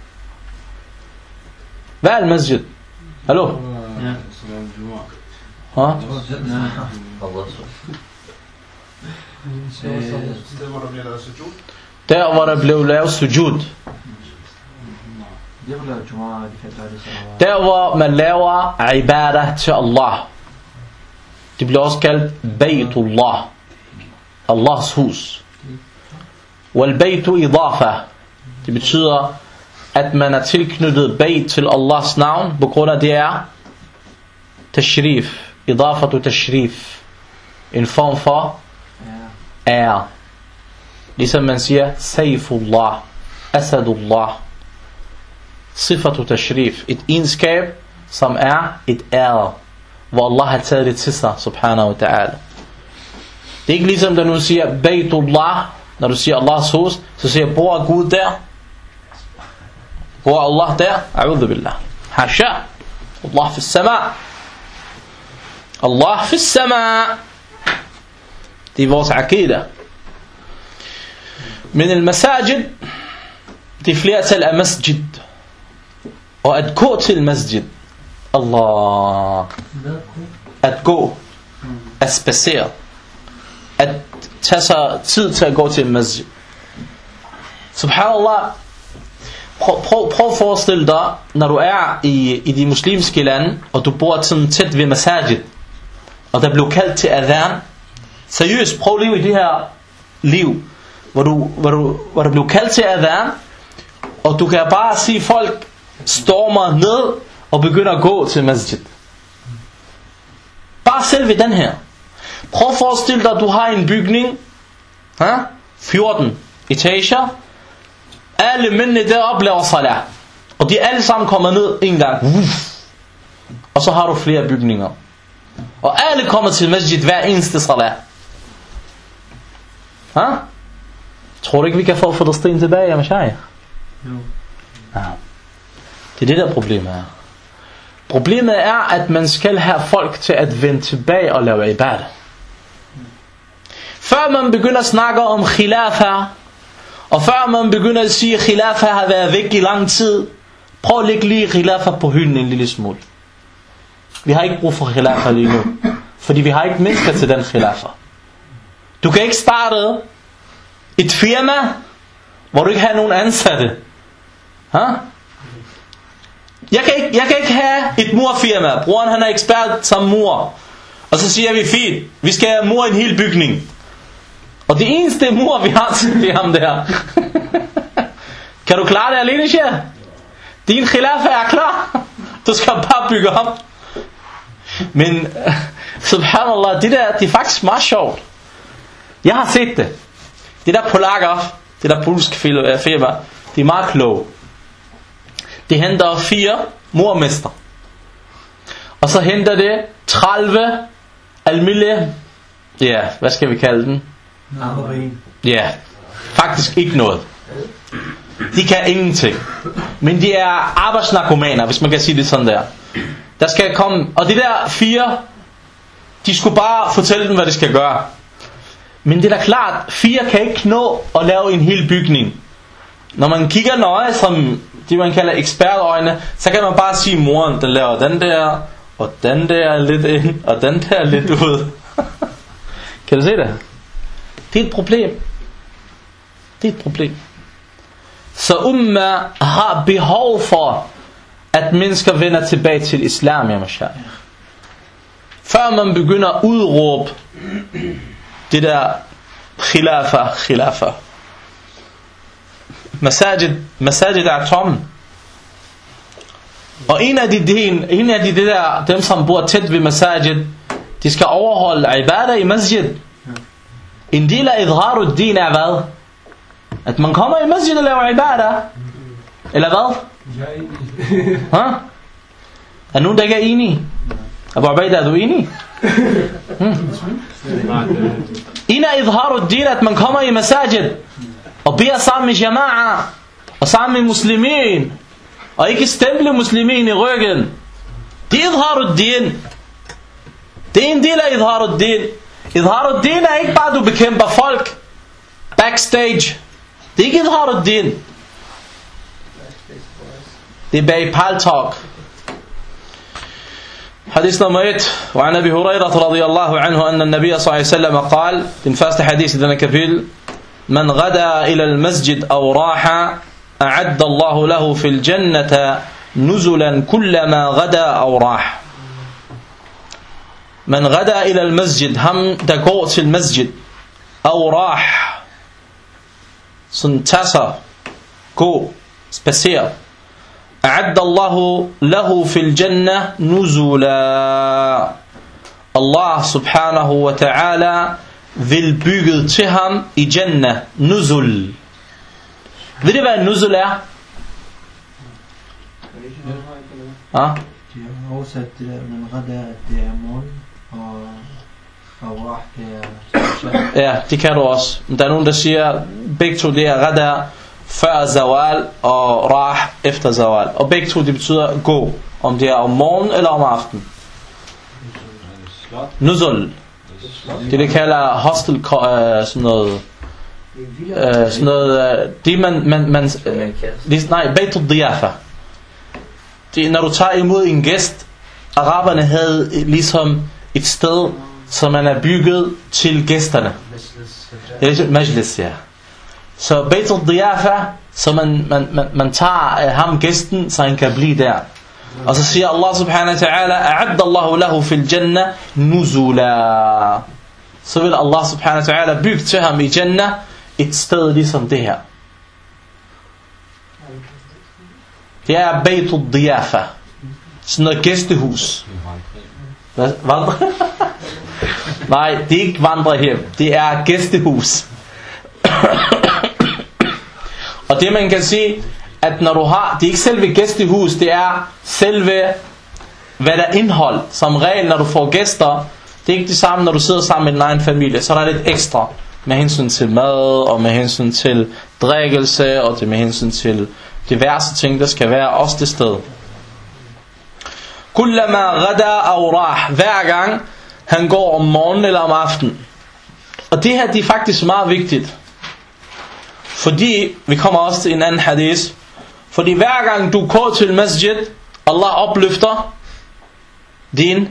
Hvad er en masjid? Hallo? Ja. Ha? Der hvor der blev lavet sujud. Der hvor man laver ibadah til Allah. Det bliver også kaldt Baytullah. Allahs hus. Wal baytu idafa. Det betyder at man er tilknyttet bayt til Allahs navn på grund af det er tashrif. Idafatu tashrif. En form for ære. Ligesom man siger Sayfullah, Asadullah. Sifatu tashrif. Et egenskab som er et ære, hvor Allah har taget det til sig, subhanahu wa ta'ala. Det er ikke ligesom, da du siger Baytullah, når du siger Allahs hus, så siger bor Gud der? Bor Allah der? A'udhu billah. Hasha. Allah fi sama. Allah fi sama. Det er vores aqida. Men al-masajid, det er flertal af masjid. Og at gå til masjid. Allah. At gå. At spacere. At tage sig tid til at gå til masjid. Subhanallah. Prøv, prøv, prøv at forestille dig, når du er i, i de muslimske lande, og du bor sådan tæt ved masajid, og der bliver kaldt til adhan. Seriøst, prøv lige i det her liv, hvor du, hvor du, hvor du bliver kaldt til adhan, og du kan bare se folk stormer ned og begynder at gå til masjid. Bare selv ved den her. Prøv at forestille dig, at du har en bygning, ha? fjorten etager. Alle mændene deroppe laver salat. Og de alle sammen kommer ned en gang. Og så har du flere bygninger. Og alle kommer til masjid hver eneste salat. Ha? Tror du ikke, vi kan få Filistin tilbage, ja, Mashiach? Jo. Ja. Det er det der problemet er. Problemet er, at man skal have folk til at vende tilbage og lave ibadah. Før man begynder at snakke om khilafa, og før man begynder at sige, at khilafa har været væk i lang tid, prøv at lægge lige khilafa på hylden en lille smule. Vi har ikke brug for khilafa lige nu, fordi vi har ikke mennesker til den khilafa. Du kan ikke starte et firma, hvor du ikke har nogen ansatte. Ha? Jeg kan ikke, jeg kan ikke have et murfirma. Broren han er ekspert som mur. Og så siger vi, fint, vi skal have mur en hel bygning. Og det eneste mur vi har til det er ham der. Kan du klare det alene, Shia? Din khilafa er klar. Du skal bare bygge op. Men subhanallah, det der, det er faktisk meget sjovt. Jeg har set det. Det der polakker, det der polske firma, de er meget kloge. De henter fire murmester. Og så henter det tredive almindelige, ja, hvad skal vi kalde den? Ja, faktisk ikke noget. De kan ingenting. Men de er arbejdsnarkomaner, hvis man kan sige det sådan der. Der skal komme, og de der fire, de skulle bare fortælle dem, hvad de skal gøre. Men det er da klart, fire kan ikke nå at lave en hel bygning. Når man kigger nøje, som det man kalder ekspertøjne, så kan man bare sige, moren, den laver den der, og den der lidt ind, og den der lidt ud. Kan du se det? Det er et problem. Det er et problem. Så umma har behov for, at mennesker vender tilbage til islam, ja Mashiach. Før man begynder at udråbe det der khilafa, khilafa. Masajid, masajid er tomme. Og en af de, de, en af de, de der, dem som bor tæt ved masajid, de skal overholde ibadah i masjid. En del af idharud din er hvad? At man kommer i masjid og laver ibadah. Eller hvad? Ha? Er nogen der ikke er enige? Abu Ubaida, er du enig? Hmm. En af idharud din, at man kommer i masajid og beder sammen med jama'a og sammen med muslimin og ikke stemple muslimin i ryggen. Det er idharud din. Det er en del af idharud din. Idharud din er ikke bare, du bekæmper folk backstage. Det er ikke idharud din. Det er bag paltalk. حديث نمبر واحد وعن أبي هريرة رضي الله عنه أن النبي صلى الله عليه وسلم قال den første hadith i denne kapitel من غدا إلى المسجد أو راح أعد الله له في الجنة نزلا كلما غدا أو راح. من غدا إلى المسجد, ham der går til masjid, أو راح, sådan tasser, gå, spacer, أعد الله له في الجنة نزلا. Allah subhanahu wa ta'ala vil bygge til ham i Jannah, nuzul. Ved det hvad nuzul er? Ja? De har oversat det der, men Rada, det er morgen, og Awah, det er... Ja, det kan du også. Men der er nogen der siger, begge to det er Rada før zawal og Rah efter zawal. Og begge to det betyder gå, om det er om morgen eller om aften. Nuzul. Det det kalder hostel, uh, sådan noget, uh, sådan noget, uh, det man, man, man uh, det, nej, Baitul Diyafa. Det når du tager imod en gæst, araberne havde ligesom et sted, som man er bygget til gæsterne. Det er majlis, ja. Så Baitul Diyafa, så man, man, man, man tager uh, ham gæsten, så han kan blive der. Og så siger Allah subhanahu wa ta'ala, أعد الله له في الجنة نزلا. Så vil Allah subhanahu wa ta'ala bygge til ham i Jannah et sted ligesom det her. Det er Baytul Diyafa. Sådan noget gæstehus. Hvad? Vandre? Nej, det er ikke vandrehjem. Det er gæstehus. Og det man kan sige, at når du har, det er ikke selve gæstehus, det er selve, hvad der er indhold. Som regel, når du får gæster, det er ikke det samme, når du sidder sammen med din egen familie. Så er der lidt ekstra med hensyn til mad, og med hensyn til drikkelse, og det med hensyn til diverse ting, der skal være også det sted. Kullama gada aw rah, hver gang han går om morgenen eller om aftenen. Og det her, det er faktisk meget vigtigt. Fordi, vi kommer også til en anden hadith, fordi hver gang du går til masjid, Allah opløfter din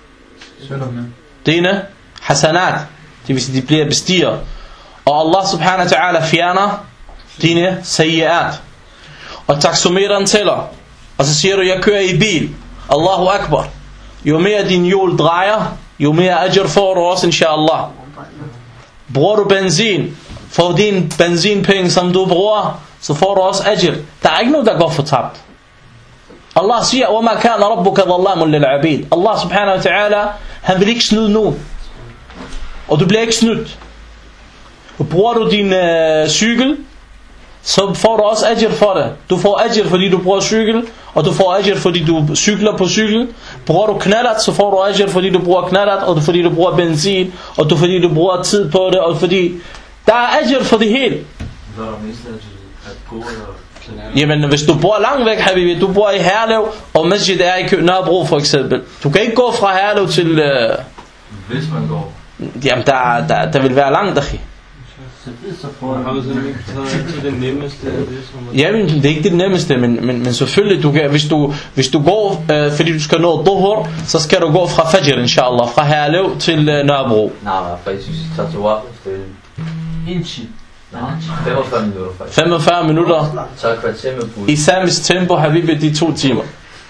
dine hasanat, det vil sige, de bliver bestiger. Og Allah subhanahu wa ta'ala fjerner dine sayyiat. Og taksometeren tæller. Og så siger du, jeg kører i bil. Allahu Akbar. Jo mere din hjul drejer, jo mere ajr får du også, inshallah. Bruger du benzin, for din benzinpenge, som du bruger, så får du også ajr. Der er ikke noget, der går fortabt. Allah siger, وَمَا كَانَ رَبُّكَ ظَلَّامٌ لِلْعَبِيدِ. Allah subhanahu wa ta'ala, han vil ikke snyde nogen. Og du bliver ikke snydt. Bruger du din øh, cykel, så får du også ajr for det. Du får ajr, fordi du bruger cykel, og du får ajr, fordi du cykler på cykel. Bruger du knallert, så får du ajr, fordi du bruger knallert, og fordi du bruger benzin, og du, fordi du bruger tid på det, og fordi der er ajr for det hele. Hvad er der mest at gå eller? Jamen, hvis du bor langt væk, Habibi, du bor i Herlev, og masjid er i Nørrebro for eksempel. Du kan ikke gå fra Herlev til... Øh... Hvis man går. Jamen, der, der, der vil være langt, akhi. Har du sådan ikke taget til det nemmeste af det? Som Jamen, det er ikke det nemmeste, men, men, men selvfølgelig, du kan, hvis, du, hvis du går, øh, fordi du skal nå Dhuhr, så skal du gå fra Fajr, inshallah, fra Herlev til øh, Nørrebro. Nej, men faktisk, hvis jeg tager til Waqf, det er Inchi. nej, femogfyrre minutter faktisk. femogfyrre minutter. Så er kvarter med bus. I samisk tempo, Habibi, de to timer.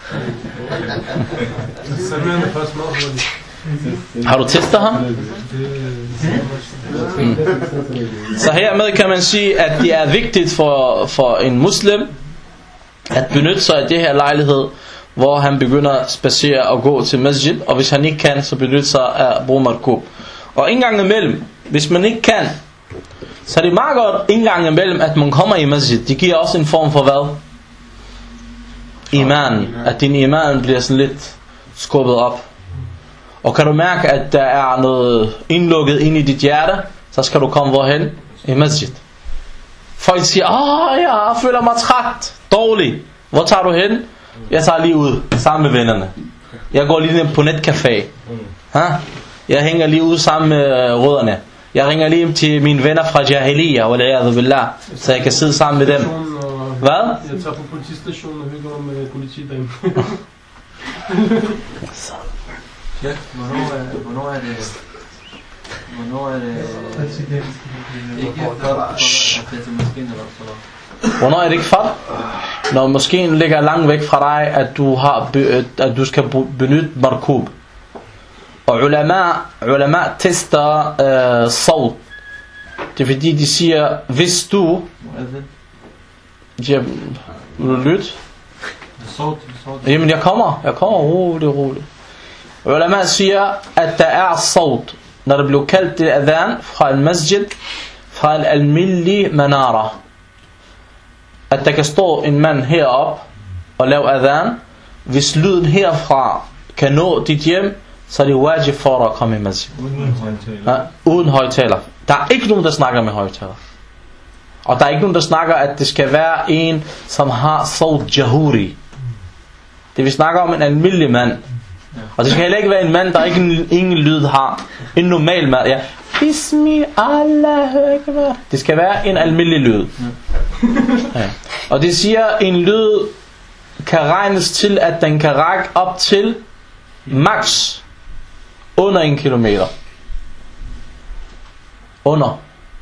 Så bliver det først meget hurtigt. Har du testet ham? Mm. Så hermed kan man sige, at det er vigtigt for, for en muslim at benytte sig af det her lejlighed, hvor han begynder at spacere og gå til masjid, og hvis han ikke kan, så benytte sig af bruge markub. Og en gang imellem, hvis man ikke kan, så er det meget godt en gang imellem, at man kommer i masjid. Det giver også en form for hvad? Iman. At din iman bliver sådan lidt skubbet op. Og kan du mærke, at der er noget indlukket ind i dit hjerte, så skal du komme hvorhen? I masjid. Folk siger, åh, jeg føler mig træt, dårlig. Hvor tager du hen? Jeg tager lige ud, sammen med vennerne. Jeg går lige ned på netcafé. Ha? Jeg hænger lige ud sammen med rødderne. Jeg ringer lige til mine venner fra Jahiliya, wal'iyadhu billah, så jeg kan sidde sammen med dem. Hvad? Jeg tager på politistationen og hygger med politidamen. Ja, hvornår er, hvornår er det... Hvornår er det... Ikke før, at det er til maskinen eller sådan. Hvornår er det ikke far? Når moskeen ligger langt væk fra dig, at du, har, at du skal benytte markub. Og ulama, ulama tester øh, sawt. Det er fordi de siger, hvis du... Ja, vil du lytte? Jamen jeg kommer, jeg kommer roligt, roligt. Ulama siger, at der er sawt, når det blev kaldt til adhan fra en masjid, fra en almindelig manara. At der kan stå en mand herop og lave adhan. Hvis lyden herfra kan nå dit hjem, så er det wajib for dig at komme i masjid. Uden højtaler. Ja, uden højtaler. Der er ikke nogen, der snakker med højtaler. Og der er ikke nogen, der snakker, at det skal være en, som har sawt jahuri. Det vi snakker om en almindelig mand. Og det skal heller ikke være en mand, der ikke en, ingen lyd har. En normal mand. Ja. Bismi Allahu Akbar. Det skal være en almindelig lyd. Ja. Og det siger, en lyd kan regnes til, at den kan række op til max under en kilometer. Under.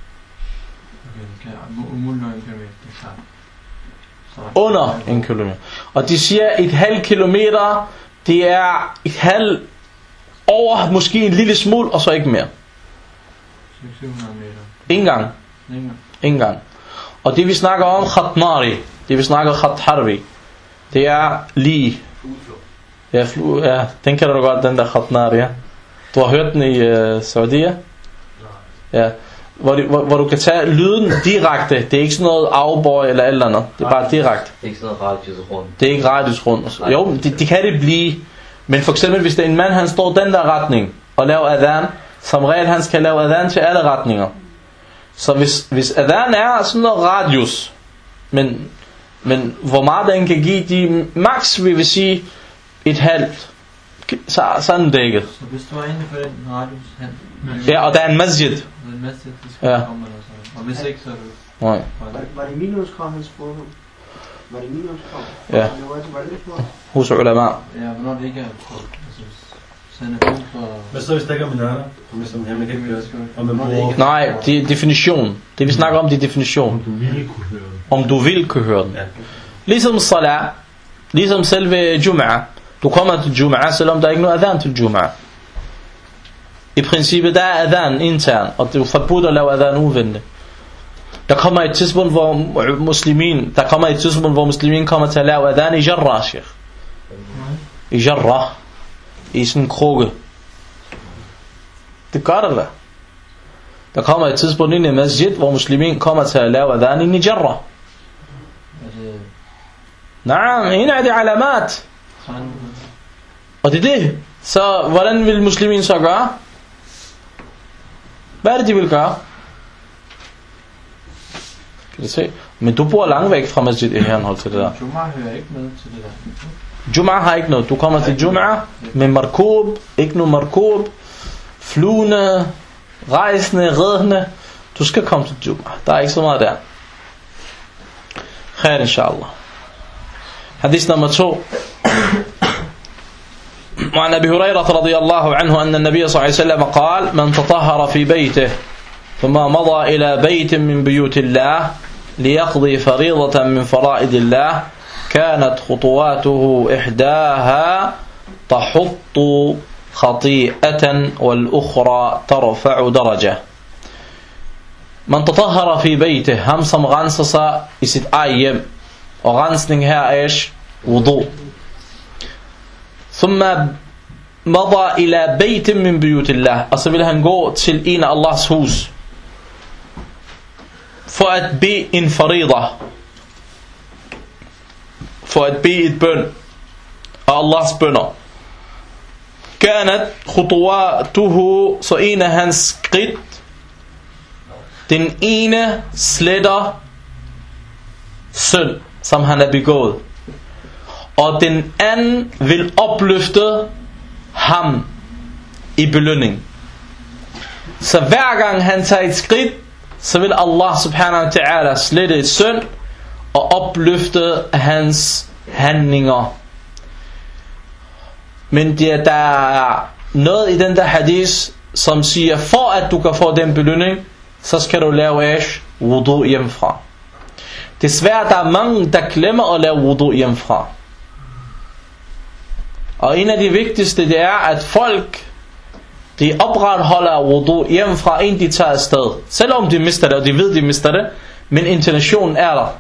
Under en kilometer. Og de siger, et halv kilometer, det er et halv over, måske en lille smule, og så ikke mere. Ingen gang. Ingen gang. Og det vi snakker om, khatnari, det vi snakker khat harbi, Det er lige. Ja, flu, ja, den kan du godt, den der khatnar, ja. Du har hørt den i uh, Saudiya? Ja. Hvor, de, hvor, hvor du kan tage lyden direkte. Det er ikke sådan noget afbøj eller eller andet. Det er bare direkte. Det er ikke sådan noget radius rundt. Det er ikke radius rundt. Jo, det de kan det blive. Men for eksempel, hvis det er en mand, han står den der retning og laver adhan, som regel han skal lave adhan til alle retninger. Så hvis, hvis adhan er sådan noget radius, men, men hvor meget den kan give, de max vi vil sige et halvt, så, så er den dækket. Så hvis du er inde for den radius, han... Ja, og der er en masjid. Det er en masjid, det skal Ja. komme eller sådan. Og hvis ikke, så er det... Nej. Var, var det minuskrav, hans forhold? Var det minuskrav? Ja. Var det, var det lidt for? Hos ulama. Ja, hvornår det ikke er på... Altså, hvis han er brug for... Men så hvis der ikke er minarer, som han ikke kan høre, og man Hvornår det bruger... ikke Nej, det er definition. Det vi snakker om, det er definition. Du ville kunne høre den. Om du vil kunne høre den. Ja. Ligesom salat, ligesom selve Jum'ah. Du kommer til Jum'ah, selvom der er ikke noget adhan til Jum'ah. I princippet der er adhan intern, og det er forbudt at lave adhan uventet. Der kommer et tidspunkt, hvor muslimin, der kommer et tidspunkt, hvor muslimin kommer til at lave adhan i Jarrah, sheikh. I Jarrah. I sådan en krukke. Det gør det da. Der kommer et tidspunkt ind i masjid, hvor muslimin kommer til at lave adhan i Jarrah. Altså, Nej, hende er det alamat. sådan... Og det er det. Så hvordan vil muslimin så gøre? Hvad er det de vil gøre? Kan du se? Men du bor langt væk fra masjid i henhold til det der. Jum'ah hører ikke med til det der. Jum'ah har ikke noget. Du kommer til Jum'ah med markub, ikke noget markub, flyvende, rejsende, redende. Du skal komme til Jum'ah. Der er ikke så meget der. Khair inshallah. Hadith nummer to. وعن أبي هريرة رضي الله عنه أن النبي صلى الله عليه وسلم قال من تطهر في بيته ثم مضى إلى بيت من بيوت الله ليقضي فريضة من فرائض الله كانت خطواته إحداها تحط خطيئة والأخرى ترفع درجة. من تطهر في بيته هم som renser sig i sit eget hjem, og rensning her er ish wudu. ثم مضى إلى بيت من بيوت الله, og så vil han gå til en af Allahs hus for at bede en farida, for at bede et bøn af Allahs bønner. كانت خطواته, så en af hans skridt, den ene sletter synd, som han har begået, og den anden vil opløfte ham i belønning. Så hver gang han tager et skridt, så vil Allah subhanahu wa ta'ala slette et synd og opløfte hans handlinger. Men det, der er noget i den der hadith, som siger, for at du kan få den belønning, så skal du lave ash wudu hjemmefra. Desværre der er mange, der glemmer at lave wudu hjemmefra. Og en af de vigtigste, det er, at folk, de opretholder wudu hjemmefra, inden de tager afsted. Selvom de mister det, og de ved, de mister det, men intentionen er der.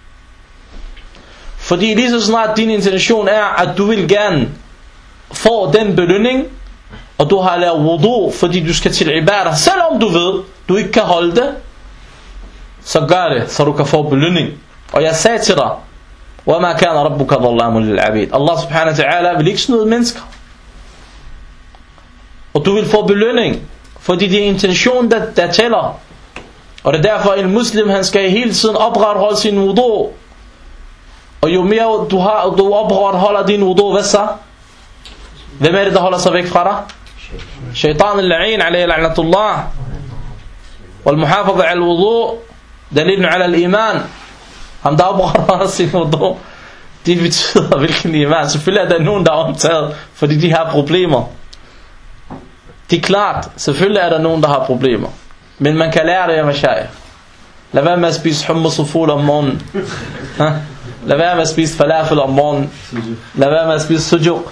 Fordi lige så snart din intention er, at du vil gerne få den belønning, og du har lavet wudu, fordi du skal til ibadah, selvom du ved, du ikke kan holde det, så gør det, så du kan få belønning. Og jeg sagde til dig, وَمَا كَانَ رَبُّكَ ظَلَّامٌ لِلْعَبِيدِ. Allah subhanahu wa ta'ala vil ikke snyde mennesker. Og du vil få belønning, fordi det er intention, der, der tæller. Og det er derfor, en muslim, han skal hele tiden opretholde sin wudu. Og jo mere du, har, du opretholder din wudu, hvad så? Hvem er det, der holder sig væk fra dig? Shaitan al-la'in, alayhi la'natullah. Wal-muhafadha al-wudu, dalilun ala al-iman. Ham der opretholder sin wudu, det betyder hvilken iman. Selvfølgelig er der nogen, der er omtaget, fordi de har problemer. Det er klart, selvfølgelig er der nogen, der har problemer. Men man kan lære det af mashayikh. Lad være med at spise hummus og ful om morgenen. Lad være med at spise falafel om morgenen. Lad være med at spise sujuk.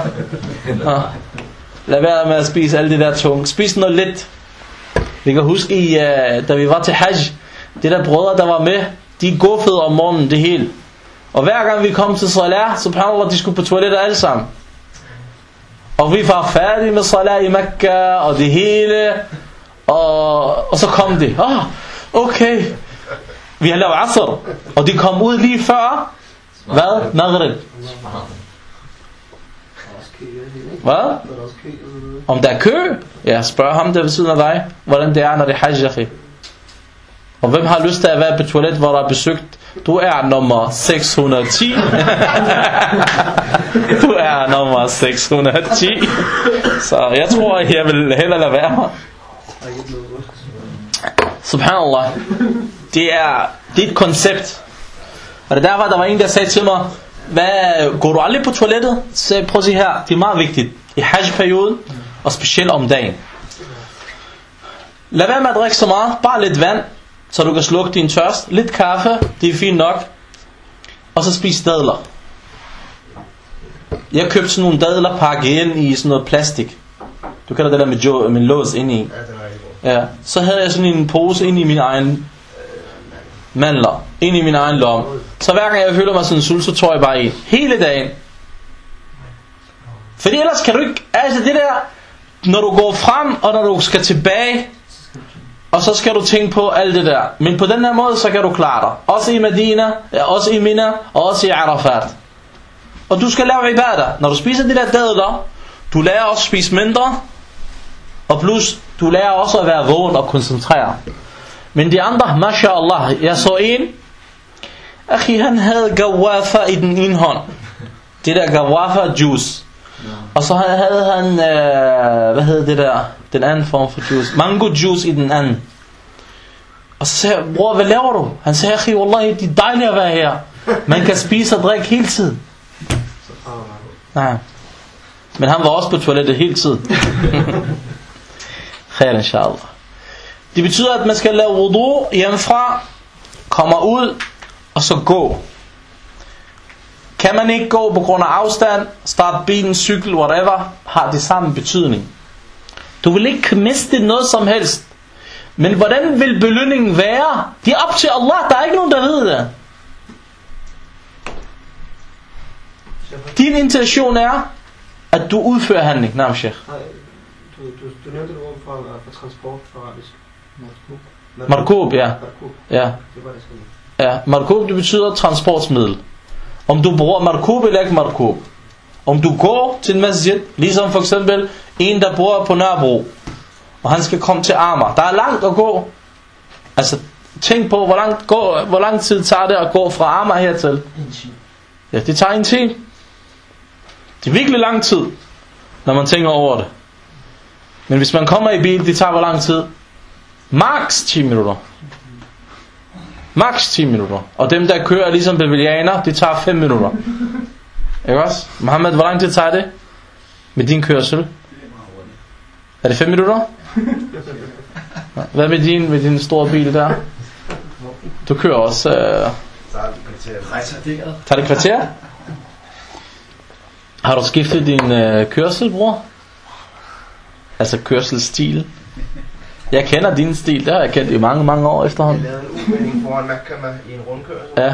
Lad være med at spise alle de der tunge. Spis noget lidt. Vi kan huske, i, da vi var til hajj, det der brødre, der var med, de guffede om morgenen det hele. Og hver gang vi kom til salat, subhanallah, de skulle på toilettet alle sammen. Og vi var færdige med salat i Mekka, og det hele. Og, og så kom de. Åh, oh, okay. Vi har lavet asr. Og de kom ud lige før. Hvad? Maghrib. Hvad? Om der er kø? Ja, spørg ham der ved siden af dig, hvordan det er, når det er hajj. Og hvem har lyst til at være på toilet, hvor der er besøgt? Du er nummer seks hundrede og ti. Du er nummer seks hundrede og ti. Så jeg tror, jeg vil hellere lade være. Subhanallah. Det er, det er et koncept. Og det er derfor, der var en, der sagde til mig, hvad, går du aldrig på toilettet? Så prøv at se her, det er meget vigtigt. I hajj-perioden, og specielt om dagen. Lad være med at drikke så meget, bare lidt vand, så du kan slukke din tørst. Lidt kaffe, det er fint nok. Og så spis dadler. Jeg købte sådan nogle dadler pakket ind i sådan noget plastik. Du kender det der med, jo, med lås inde i. Ja, så havde jeg sådan en pose inde i min egen mandler, inde i min egen lomme. Så hver gang jeg føler mig sådan sulten, så tror jeg bare i hele dagen. Fordi ellers kan du ikke, altså det der, når du går frem, og når du skal tilbage, og så skal du tænke på alt det der. Men på den her måde, så kan du klare dig. Også i Medina, også i Mina, og også i Arafat. Og du skal lave ibadah. Når du spiser de der dadler, du lærer også at spise mindre, og plus, du lærer også at være vågen og koncentrere. Men de andre, mashallah, jeg så en, akhi, han havde gawafa i den ene hånd. Det der gawafa juice. Og så havde han, øh, hvad hedder det der, den anden form for juice, mango juice i den anden. Og så sagde jeg, bror, hvad laver du? Han sagde, akhi, wallahi, det er dejligt at være her. Man kan spise og drikke hele tiden. Nej. Men han var også på toilettet hele tiden. Khair, inshallah. Det betyder, at man skal lave wudu hjemmefra, kommer ud, og så gå. Kan man ikke gå på grund af afstand, start bilen, cykel, whatever, har det samme betydning. Du vil ikke miste noget som helst. Men hvordan vil belønningen være? Det er op til Allah, der er ikke nogen, der ved det. Din intention er, at du udfører handling. Naam, Sheikh. Nej, du, du, du nævnte et ord for, for transport for arabisk. Markub. Markub, ja. Markub. Ja. Det var det skal. Ja, markub, det betyder transportsmiddel. Om du bruger markub eller ikke markub. Om du går til en masjid, ligesom for eksempel en, der bor på Nørrebro, og han skal komme til Amager. Der er langt at gå. Altså, tænk på, hvor lang, gå, hvor lang tid tager det at gå fra Amager hertil. Ja, det tager en time. Det er virkelig lang tid, når man tænker over det. Men hvis man kommer i bil, det tager hvor lang tid? Max ti minutter. Max ti minutter. Og dem der kører ligesom bevilianer, det tager fem minutter. Ikke også? Mohammed, hvor lang tid tager det med din kørsel? Er det fem minutter? Hvad med din, med din store bil der? Du kører også øh... tager det kvarter? Har du skiftet din øh, kørsel, bror? Altså kørselstil? Jeg kender din stil, det har jeg kendt i mange, mange år efterhånden. Jeg lavede en uvending foran Makkama i en rundkørsel. Ja.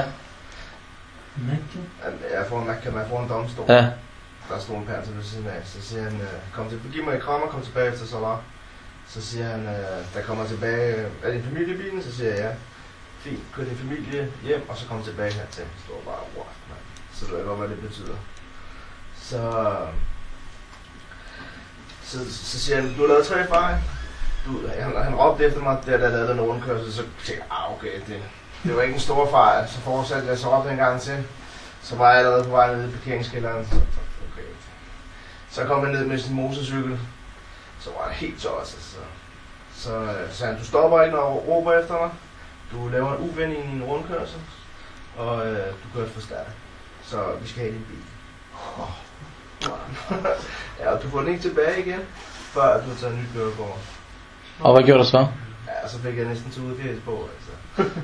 Jeg foran Makkama, foran domstol. Ja. Der stod en pærn til ved siden af. Så siger han, kom til, giv mig et krammer, kom tilbage efter Salah. Så siger han, der kommer tilbage, er din familie i bilen? Så siger jeg, ja. Fint, kør din familie hjem, og så kom tilbage hertil. Så står bare, wow, man. Så du ved godt, hvad det betyder. Så, så, så siger han, du har lavet tre fejl. Du, han, han råbte efter mig, da jeg lavede den rundkørsel, så tænkte jeg, ah okay, det, det var ikke en stor fejl. Så fortsatte jeg, så råbte en gang til. Så var jeg allerede på vej ned i parkeringskælderen. Så, okay. Så kom jeg ned med sin motorcykel. Så var det helt tosset. Så, så sagde han, du stopper ikke, når jeg råber efter mig. Du laver en uvending i en rundkørsel. Og øh, du kører for stærkt. Så vi skal have din bil. Oh. Ja, og du får den ikke tilbage igen, før du har taget en nyt kørekort. Og hvad gjorde du så? Ja, så fik jeg næsten til udgæs på, altså.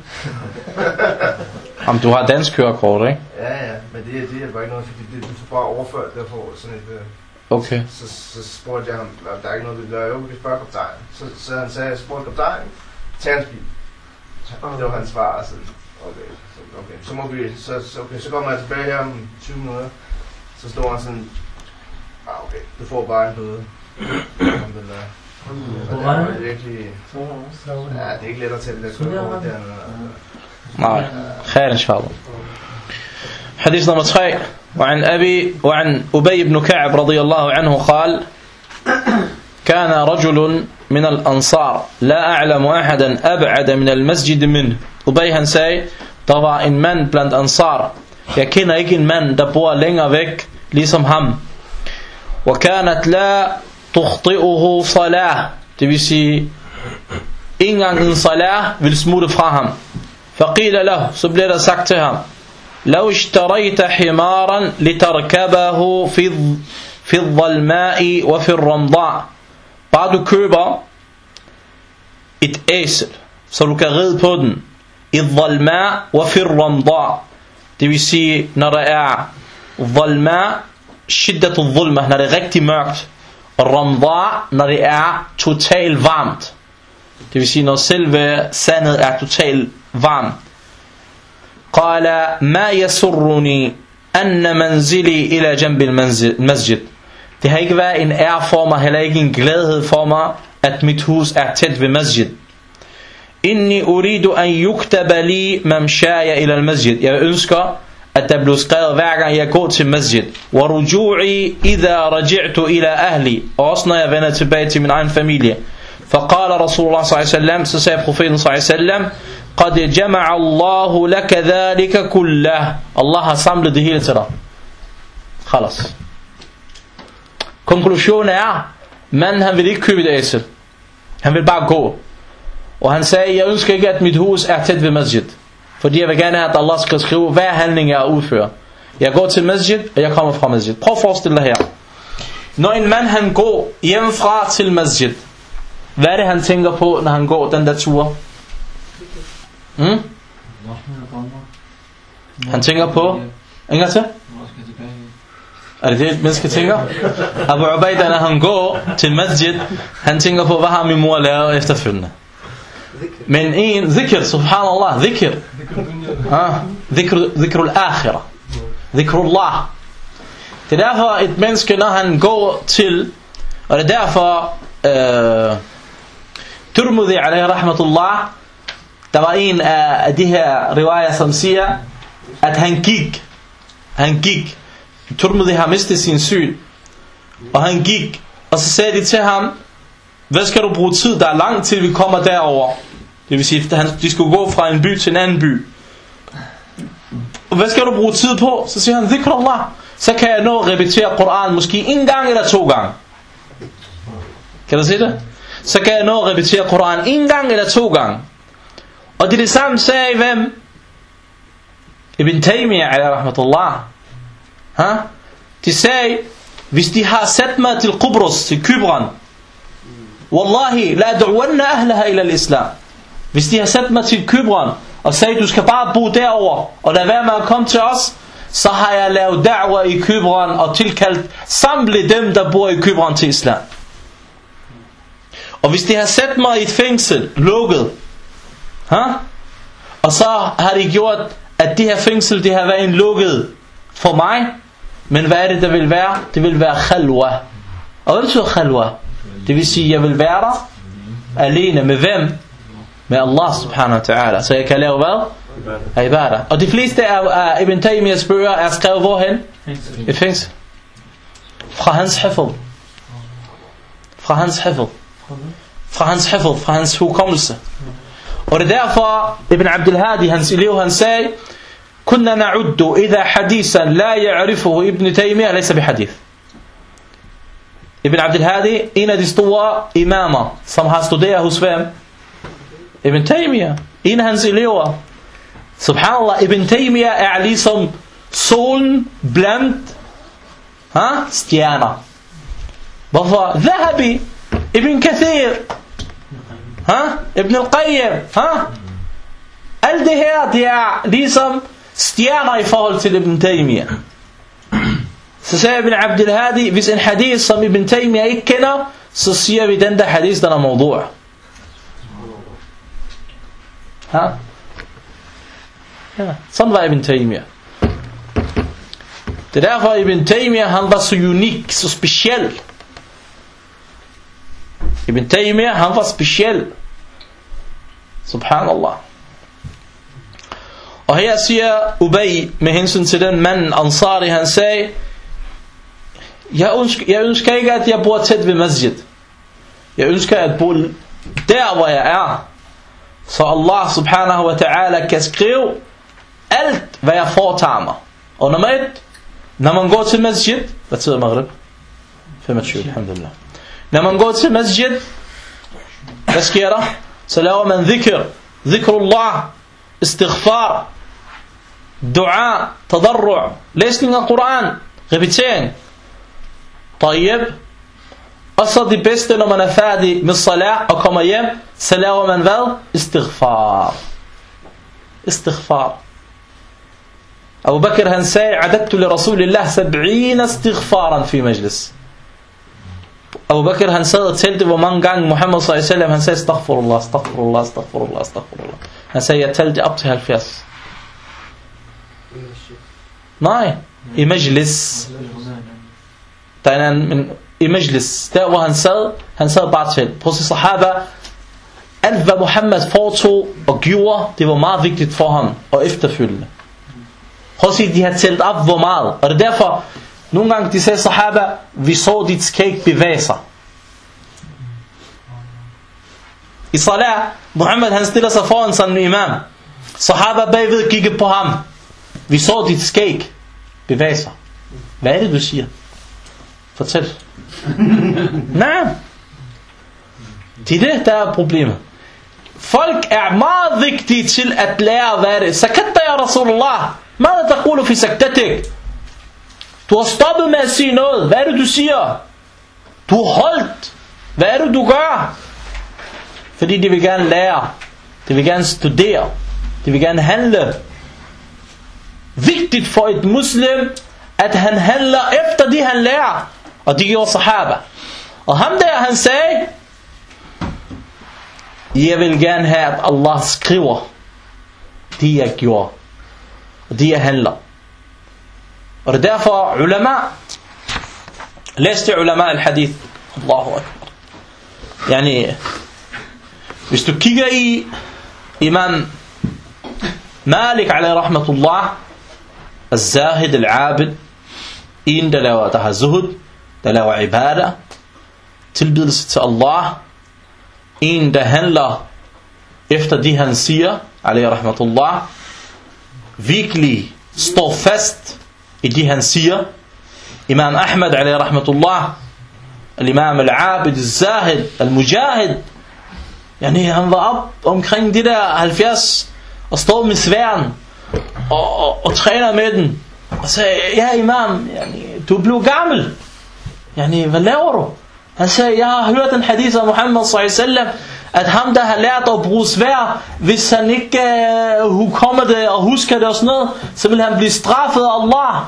Jamen, du har dansk kørekort, ikke? Ja, ja, men det, det er bare ikke noget, fordi det, du får bare overført det på sådan et... Okay. Så, så, så spurgte jeg ham, der er ikke noget, vi gør, jo, vi kan spørge kaptajnen. Så, så han sagde, jeg spurgte kaptajnen, tag hans bil. Det var hans svar, altså. Okay, så, okay. så må vi, så, så, okay, så kommer jeg tilbage her om tyve minutter. Så står han sådan, ah okay, du får bare en bøde. Alhamdulillah. Og det er virkelig, ja, det er ikke let at tage det der kørekort dernede. Nej, خير إن شاء الله. حديث نمبر ثلاثة وعن أبي وعن أبي بن كعب رضي الله عنه قال كان رجل من الأنصار لا أعلم أحدا أبعد من المسجد منه. Ubay han sagde, der var en mand blandt ansar. Jeg kender ikke en mand, der bor længere væk, ligesom ham. وكانت لا تخطئه صلاة. Det vil sige, ikke engang en salah vil smutte fra ham. فقيل له, så blev der sagt til ham, لو اشتريت حمارا لتركبه في في الظلماء وفي الرمضاء. Bare du køber et æsel, så du kan ride på den i الظلماء وفي الرمضاء. Det vil sige, når der er ظلماء, شدة الظلمة, når det er rigtig mørkt, og رمضاء, når det er totalt varmt. Det vil sige, når selve sandet er totalt varmt. قال ما يسرني أن منزلي إلى جنب المسجد. Det har ikke været en ære for mig, heller ikke en glædehed for mig, at mit hus er tæt ved masjid. إني أريد أن يكتب لي ممشاي إلى المسجد. Jeg ønsker, at der bliver skrevet hver gang jeg går til masjid. ورجوعي إذا رجعت إلى أهلي. Og også når jeg vender tilbage til min egen familie. فقال رسول الله صلى الله عليه وسلم, så sagde profeten صلى الله عليه وسلم, قد جمع الله لك ذلك كله. Allah har samlet det hele til dig. خلاص. Konklusionen er, manden han vil ikke købe et æsel. Han vil bare gå. Og han sagde, jeg ønsker ikke, at mit hus er tæt ved masjid. Fordi jeg vil gerne have, at Allah skal skrive, hvad handling jeg udfører. Jeg går til masjid, og jeg kommer fra masjid. Prøv at forestille dig her. Når en mand han går hjemmefra til masjid, hvad er det han tænker på, når han går den der tur? Hmm? Han tænker på Ingen til? Er det det mennesker tænker? Abu Ubaida, når han går til masjid, han tænker på, hvad har min mor lavet efterfølgende. Men en zikr, subhanallah, zikr ah, zikr, zikr al-akhirah, zikrullah. Det er derfor et menneske, når han går til, og det er derfor øh, Tirmidhi alayhi rahmatullah, der var en af de her riwayah, som siger, at han gik, han gik, Tirmidhi har mistet sin syn, og han gik, og så sagde de til ham, hvad skal du bruge tid, der er langt til vi kommer derover. Det vil sige, at de skulle gå fra en by til en anden by. Og hvad skal du bruge tid på? Så siger han, zikrullah. Så kan jeg nå at repetere Koran måske en gang eller to gange. Kan du se det? Så kan jeg nå at repetere Koran en gang eller to gange. Og det er det samme sagde hvem? Ibn Taymiyyah alayhi rahmatullah. Ha? De sagde, hvis de har sat mig til Qubros, til Kybran, wallahi la du'wanna ahlaha ila al-islam. Hvis de har sat mig til Kybran og sagde, du skal bare bo derover og lad være med at komme til os, så har jeg lavet da'wah i Kybran og tilkaldt samle dem, der bor i Kybran, til islam. Og hvis de har sat mig i et fængsel, lukket, ha? Og så har de gjort, at det her fængsel, det har været en lukket for mig, men hvad er det, der vil være? Det vil være khalwa. Og hvad betyder khalwa? Det vil sige, at jeg vil være der alene med hvem? Med Allah subhanahu wa ta'ala. Så jeg kan lave hvad? Ibadah. Og de fleste af Ibn Taymiyyahs bøger er skrevet hvorhen? Et fængsel. Fra hans hifd. Fra hans hifd. Fra hans hifd. Fra hans hukommelse. Og det er derfor Ibn Abdul Hadi, hans elev, han sagde, كنا نعد إذا حديثا لا يعرفه ابن تيمية ليس بحديث. Ibn Abdul Hadi, en af de store imamer, som har studeret hos hvem? Ibn Taymiyyah, en af hans elever. Subhanallah, Ibn Taymiyyah er ligesom solen blandt ha? stjerner. Hvorfor? Zahabi, Ibn Kathir, ha? Ibn al-Qayyim, ha? Alt det her, det er ligesom stjerner i forhold til Ibn Taymiyyah. Så siger Ibn Abdul Hadi, hvis en hadith som Ibn Taymiyyah ikke kender, så siger vi, den der hadith, den er mawdu'. Ha? Ja, sådan var Ibn Taymiyyah. Det er derfor Ibn Taymiyyah, han var så unik, så speciel. Ibn Taymiyyah, han var speciel. Subhanallah. Og her siger Ubay med hensyn til den mand Ansari, han sagde, jeg ønsker, jeg ønsker ikke at jeg bor tæt ved masjid. Jeg ønsker at bo der hvor jeg er, så Allah subhanahu wa ta'ala kan skrive alt hvad jeg foretager mig. Og nummer et, når man går til masjid, hvad tid er maghrib? femogtyve, alhamdulillah. Når man går til masjid, hvad sker der? Så laver man dhikr, dhikrullah, istighfar, dua, tadarru', læsning af Koran, repetering. Tayyib. Og så det bedste, når man er færdig med salat og kommer hjem, så laver man hvad? Istighfar. Istighfar. Abu Bakr han sagde, adattu li Rasulillah sab'ina istighfaran fi majlis. Abu Bakr han sad og talte, hvor mange gange Muhammad sallallahu alaihi wasallam han sagde, astaghfirullah, astaghfirullah, astaghfirullah, astaghfirullah. Han sagde, jeg talte op til halvfjerds. Nej, i majlis. Der er en, men i majlis, der hvor han sad, han sad bare til. Prøv at se sahaba, alt hvad Muhammad foretog og gjorde, det var meget vigtigt for ham og efterfølgende. Prøv at se, de har talt op hvor meget. Og det er derfor, nogle gange de sagde sahaba, vi så dit skæg bevæge sig. I salat, Muhammad han stiller sig foran sådan en imam. Sahaba bagved kigger på ham. Vi så dit skæg bevæge sig. Hvad er det du siger? Fortæl. Nej. Det er det der er problemet. Folk er meget vigtige til at lære hvad det er. Sakatta ya Rasulullah. Mada taqulu fi saktatik? Du har stoppet med at sige noget. Hvad er det du siger? Du har holdt. Hvad er det du gør? Fordi de vil gerne lære. De vil gerne studere. De vil gerne handle. Vigtigt for et muslim at han handler efter det han lærer. Og det gjorde sahaba. Og ham der han sagde, jeg vil gerne have at Allah skriver det jeg gjorde og det jeg handler. Og det er derfor ulama, læste ulama al-hadith, Allahu akbar. Yani, hvis du kigger i imam Malik alayhi rahmatullah, al-zahid al-abid, en der laver, der har zuhud, der laver ibadah, tilbedelse til Allah, en der handler efter det han siger, alayhi rahmatullah, virkelig står fast i det han siger. Imam Ahmad alayhi rahmatullah, al-imam al-abid, al-zahid, al-mujahid, yani han var op omkring de der halvfjerds og stod med sværen og, og, og træner med den og sagde, ja imam, yani, du blev gammel, yani, hvad laver du? Han sagde, jeg har hørt en hadith af Muhammad sallallahu alaihi wasallam, at ham der har lært at bruge svær, hvis han ikke uh, kommer det og husker det og sådan noget, så vil han blive straffet af Allah.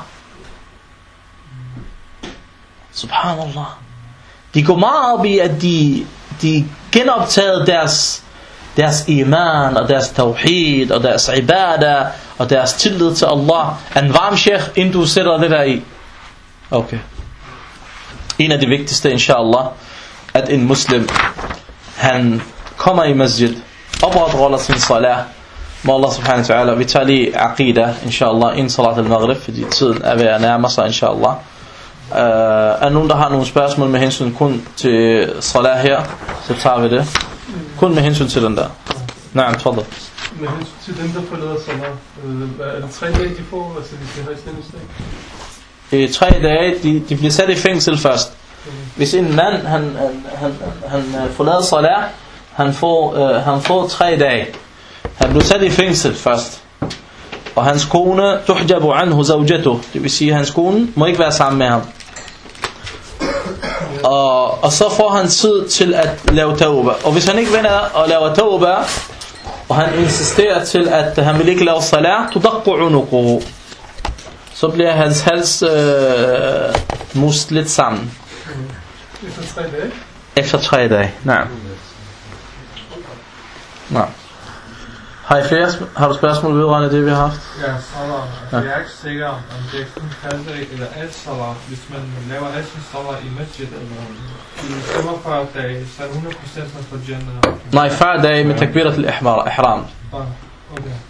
Subhanallah. De går meget op i at de, de genoptaget deres, deres iman og deres tawhid og deres ibadah og deres tillid til Allah. En varm sheikh, inden du sætter det der i. Okay. En af de vigtigste, inshallah, at en muslim, han kommer i masjid, opretholder sin salat, må Allah subhanahu wa ta'ala, vi tager lige aqida, inshallah, inden salat al-maghrib, fordi tiden er ved at nærme sig, inshallah. Uh, er nogen, der har nogle spørgsmål med hensyn kun til salat her, så tager vi det. Kun med hensyn til den der. Nej, tfadl. Med hensyn til dem, der forlader salat, er det tre dage, de får, altså de skal have i stændingsdag? I tre dage, de, de bliver sat i fængsel først. Hvis en mand, han, han, han, han forlader salat, han får, øh, han får tre dage. Han bliver sat i fængsel først. Og hans kone, tuhjabu anhu zawjatuh, det vil sige, at hans kone må ikke være sammen med ham. Og, og så får han tid til at lave tauba. Og hvis han ikke vender at lave tauba, og han insisterer til, at han vil ikke lave salat, tudaqqa unuquhu, så bliver hans hals øh, must lidt sammen. Efter tre dage? Efter tre dage, nej. Nej. Har I flere, har du spørgsmål vedrørende det, vi har haft? Ja, salat. Ja. Jeg er ikke sikker, om det er kun Fajr eller al-salat. Hvis man laver al sin salat i masjid eller i femogfyrre dage, så er det hundrede procent man får Jannah. Nej, fyrre dage med takbirat al-ihram. Ah, okay.